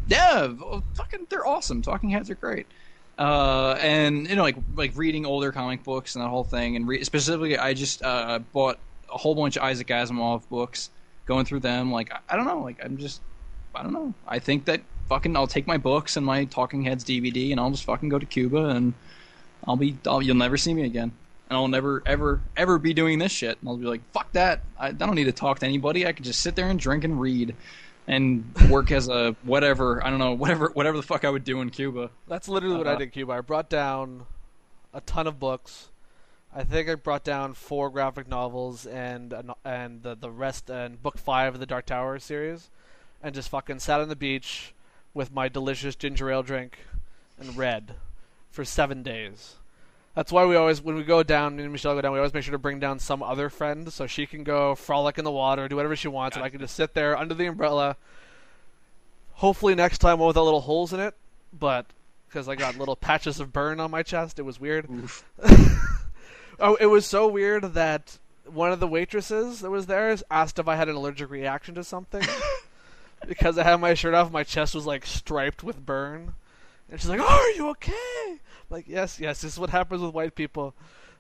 Yeah, fucking, they're awesome. Talking Heads are great. And like reading older comic books and that whole thing, and specifically, I just bought a whole bunch of Isaac Asimov books, going through them. Like, I don't know, like I don't know. I think that fucking I'll take my books and my Talking Heads DVD, and I'll just fucking go to Cuba, and you'll never see me again. And I'll never, ever be doing this shit. And I'll be like, fuck that. I don't need to talk to anybody. I could just sit there and drink and read and work as a whatever, I don't know, whatever the fuck I would do in Cuba. That's literally what I did in Cuba. I brought down a ton of books. I think I brought down 4 graphic novels and the rest, and book 5 of the Dark Tower series, and just fucking sat on the beach with my delicious ginger ale drink and read for 7 days. That's why we always, when we go down, me and Michelle go down, we always make sure to bring down some other friend so she can go frolic in the water, do whatever she wants, and I can just sit there under the umbrella. Hopefully next time one without little holes in it, but because I got little patches of burn on my chest, it was weird. Oh, it was so weird that one of the waitresses that was there asked if I had an allergic reaction to something. Because I had my shirt off, my chest was like striped with burn. And she's like, "Oh, are you okay?" Like, yes, this is what happens with white people.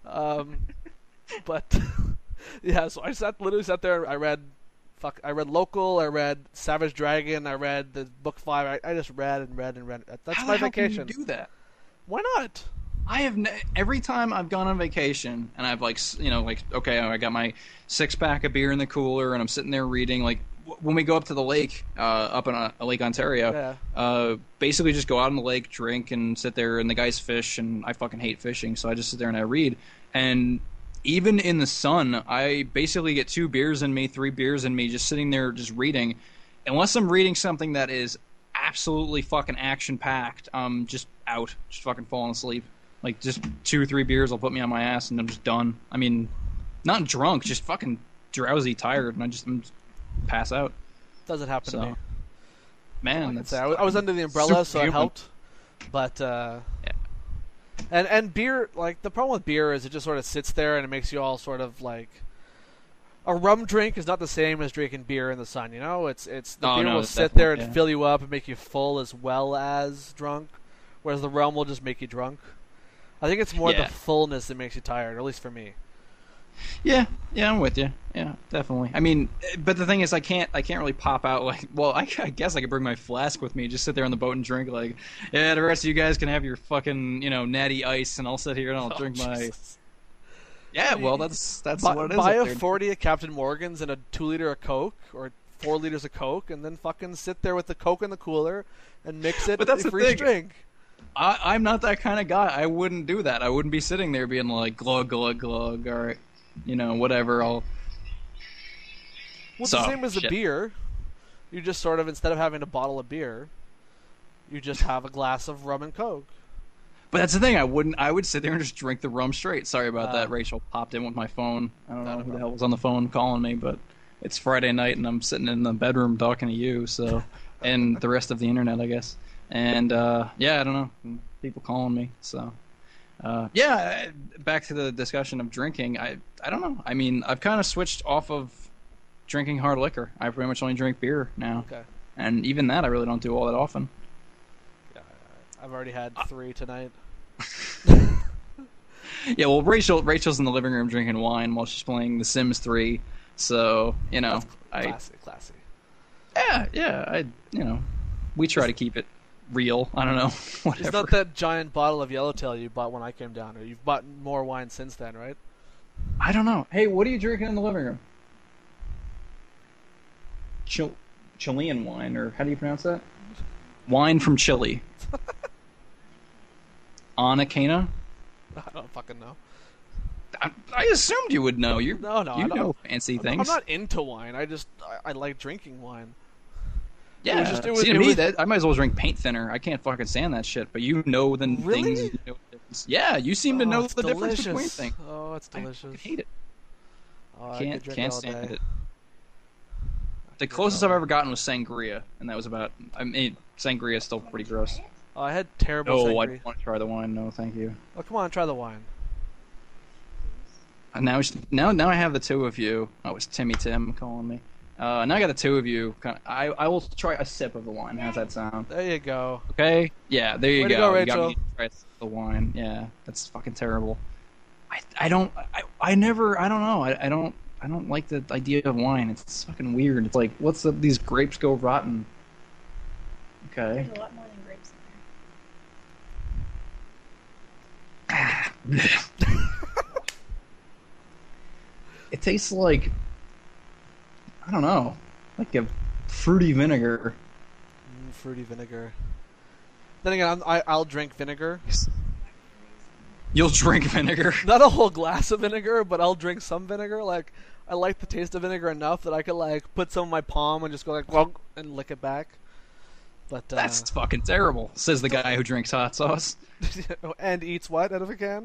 But yeah, so I literally sat there. I read Local. I read Savage Dragon. I read the book 5. I just read and read and read. That's my vacation. How can you do that? Why not? I have every time I've gone on vacation and I've okay, I got my 6-pack of beer in the cooler and I'm sitting there reading. Like when we go up to the lake, up in Lake Ontario, basically just go out on the lake, drink, and sit there. And the guys fish, and I fucking hate fishing, so I just sit there and I read. And even in the sun, I basically get 2 beers in me, 3 beers in me, just sitting there just reading. Unless I'm reading something that is absolutely fucking action packed, I'm just out, just fucking falling asleep. Like, just 2 or 3 beers will put me on my ass, and I'm just done. I mean, not drunk, just fucking drowsy, tired, and I'm just pass out. Doesn't happen to me. Man, I was under the umbrella, so it helped. But and beer, like the problem with beer is it just sort of sits there and it makes you all sort of like. A rum drink is not the same as drinking beer in the sun. You know, it's the beer will sit there and fill you up and make you full as well as drunk, whereas the rum will just make you drunk. I think it's more the fullness that makes you tired, or at least for me. Yeah, I'm with you. Yeah, definitely. I mean, but the thing is, I can't really pop out like. Well, I guess I could bring my flask with me, just sit there on the boat and drink. Like, yeah, the rest of you guys can have your fucking natty ice, and I'll sit here and I'll drink my. Yeah, well, that's what it is. Buy a 40 at Captain Morgan's and a 2 liter of Coke or 4 liters of Coke, and then fucking sit there with the Coke in the cooler and mix it for each drink. I'm not that kind of guy. I wouldn't do that. I wouldn't be sitting there being like glug glug glug or whatever. Well, it's the same as a beer. You just sort of, instead of having a bottle of beer, you just have a glass of rum and Coke. But that's the thing. I would sit there and just drink the rum straight. Sorry about that. Rachel popped in with my phone. I don't know who the hell was on the phone calling me, but it's Friday night and I'm sitting in the bedroom talking to you, so and the rest of the internet, I guess. And I don't know, people calling me. So back to the discussion of drinking. I don't know. I mean, I've kind of switched off of drinking hard liquor. I pretty much only drink beer now. Okay. And even that I really don't do all that often. Yeah, I've already had 3 tonight. Yeah, well, Rachel's in the living room drinking wine while she's playing The Sims 3. So, classy. Yeah, we try to keep it real. I don't know. Whatever. It's not that giant bottle of Yellowtail you bought when I came down, or you've bought more wine since then, right? I don't know. Hey, what are you drinking in the living room? Chilean wine, or how do you pronounce that? Wine from Chile. Anacana? I don't fucking know. I assumed you would know. You know fancy things. I'm not into wine. I like drinking wine. Yeah, I might as well drink paint thinner. I can't fucking stand that shit. But you know the really? things. Yeah, you seem to know the difference between things. Oh, it's delicious. I hate it. Oh, can't stand it. The closest I've ever gotten was sangria, and that was about. I mean, sangria is still pretty gross. Oh, I had terrible sangria. Oh, I don't want to try the wine. No, thank you. Oh, come on, try the wine. Now I have the 2 of you. Oh, it's Timmy Tim calling me. Now I got the two of you. I will try a sip of the wine. How's that sound? There you go. Okay. Yeah, there you Way to go. go, You got Rachel. me to try a sip of the wine. Yeah, that's fucking terrible. I don't know. I don't like the idea of wine. It's fucking weird. It's like, these grapes go rotten. Okay. There's a lot more than grapes in there. It tastes like, I don't know, like a fruity vinegar. Fruity vinegar. Then again, I'll drink vinegar. You'll drink vinegar? Not a whole glass of vinegar, but I'll drink some vinegar. Like, I like the taste of vinegar enough that I could like put some in my palm and just go like, "Wonk," and lick it back. But That's fucking terrible, says the guy who drinks hot sauce. and eats what out of a can?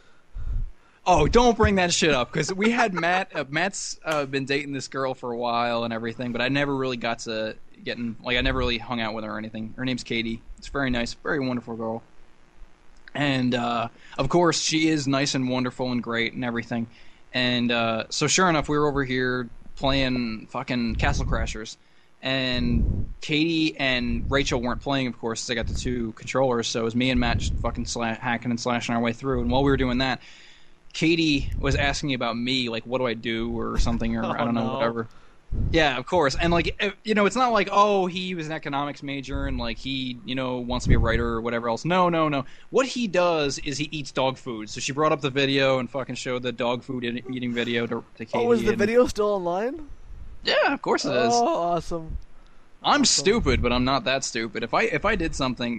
Oh, don't bring that shit up, because we had Matt. Matt's been dating this girl for a while and everything, but I never really got to I never really hung out with her or anything. Her name's Katie. It's very nice, very wonderful girl. And, of course, she is nice and wonderful and great and everything. And so sure enough, we were over here playing fucking Castle Crashers. And Katie and Rachel weren't playing, of course, because I got the two controllers. So it was me and Matt just fucking hacking and slashing our way through. And while we were doing that, Katie was asking me about me, like, what do I do or something, or I don't know, whatever. Yeah, of course. And, like, it's not like, oh, he was an economics major and, like, he, wants to be a writer or whatever else. No. What he does is he eats dog food. So she brought up the video and fucking showed the dog food eating video to Katie. Oh, is the video still online? Yeah, of course it is. Oh, awesome. I'm stupid, but I'm not that stupid. If I did something,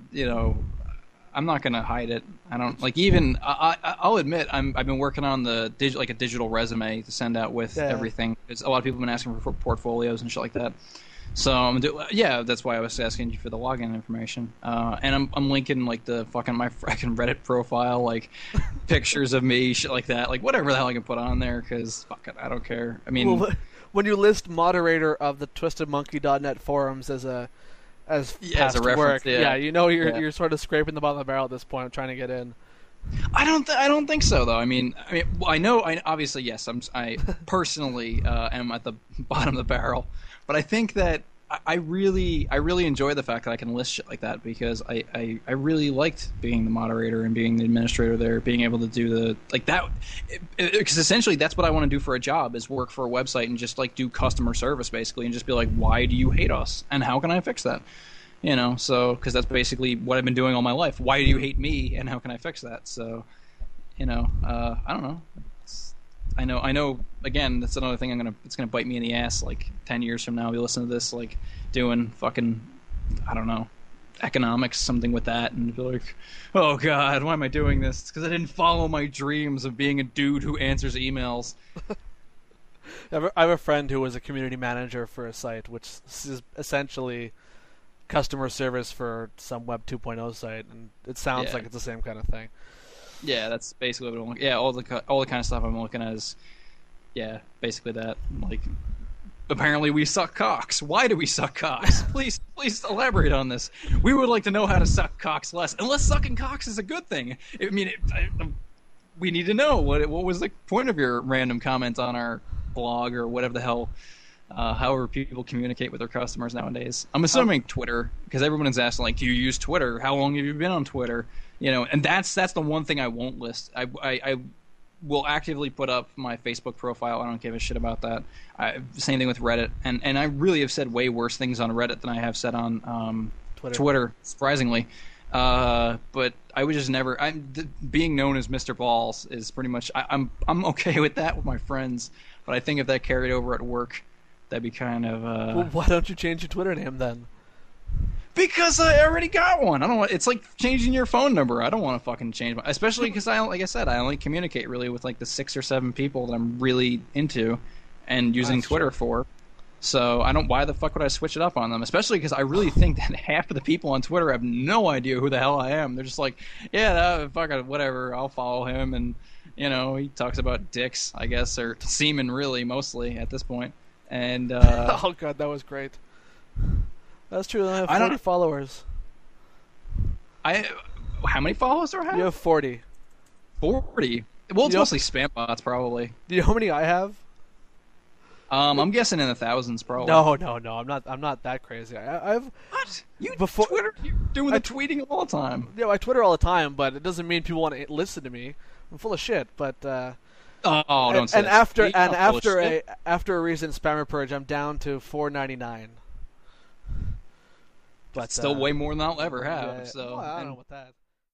I'm not gonna hide it. I don't like even. I'll admit I've been working on a digital resume to send out with everything. It's, a lot of people have been asking for portfolios and shit like that. So that's why I was asking you for the login information. And I'm linking like my fucking Reddit profile, like pictures of me, shit like that, like whatever the hell I can put on there. Because fuck it, I don't care. I mean, when you list moderator of the TwistedMonkey.net forums as a past reference, work, you're sort of scraping the bottom of the barrel at this point, trying to get in. I don't think so though. I mean, I know. Obviously, yes. I personally am at the bottom of the barrel, but I think that I really enjoy the fact that I can list shit like that, because I really liked being the moderator and being the administrator there, being able to do that, because essentially that's what I want to do for a job, is work for a website and just like do customer service basically, and just be like, why do you hate us and how can I fix that? So because that's basically what I've been doing all my life. Why do you hate me and how can I fix that? So, I don't know. I know. Again, that's another thing. It's gonna bite me in the ass. Like 10 years from now, I'll be listening to this, like doing fucking, I don't know, economics, something with that, and be like, oh god, why am I doing this? It's because I didn't follow my dreams of being a dude who answers emails. I have a friend who was a community manager for a site, which is essentially customer service for some Web 2.0 site, and it sounds like it's the same kind of thing. Yeah, that's basically what I'm looking. Yeah, all the kind of stuff I'm looking at is, basically that. Like, apparently we suck cocks. Why do we suck cocks? Please elaborate on this. We would like to know how to suck cocks less, unless sucking cocks is a good thing. I mean, we need to know what was the point of your random comment on our blog or whatever the hell. However people communicate with their customers nowadays. I'm assuming Twitter, because everyone is asking, like, do you use Twitter? How long have you been on Twitter? And that's the one thing I won't list. I will actively put up my Facebook profile. I don't give a shit about that. Same thing with Reddit. And I really have said way worse things on Reddit than I have said on Twitter, surprisingly. But I would just never. Being known as Mr. Balls is pretty much. I'm okay with that with my friends, but I think if that carried over at work, that'd be kind of. Well, why don't you change your Twitter name then? Because I already got one. I don't want. It's like changing your phone number. I don't want to fucking change my. Especially because like I said, I only communicate really with like the 6 or 7 people that I'm really into, and using Twitter for. So I don't. Why the fuck would I switch it up on them? Especially because I really think that half of the people on Twitter have no idea who the hell I am. They're just like, yeah, fuck it, whatever. I'll follow him, and he talks about dicks, I guess, or semen, really, mostly at this point. And oh god, that was great. That's true. I have 40 followers. How many followers do I have? You have 40. 40? Well, it's mostly spam bots, probably. Do you know how many I have? I'm guessing in the thousands, probably. No. I'm not that crazy. I've What? You Before- Twitter? You're doing the tweeting all the time. I Twitter all the time, but it doesn't mean people want to listen to me. I'm full of shit, but Oh, don't say and that. after You're not full of shit. after a recent spammer purge, I'm down to 4.99. But Still way more than I'll ever have. yeah, So well, I don't and know about that.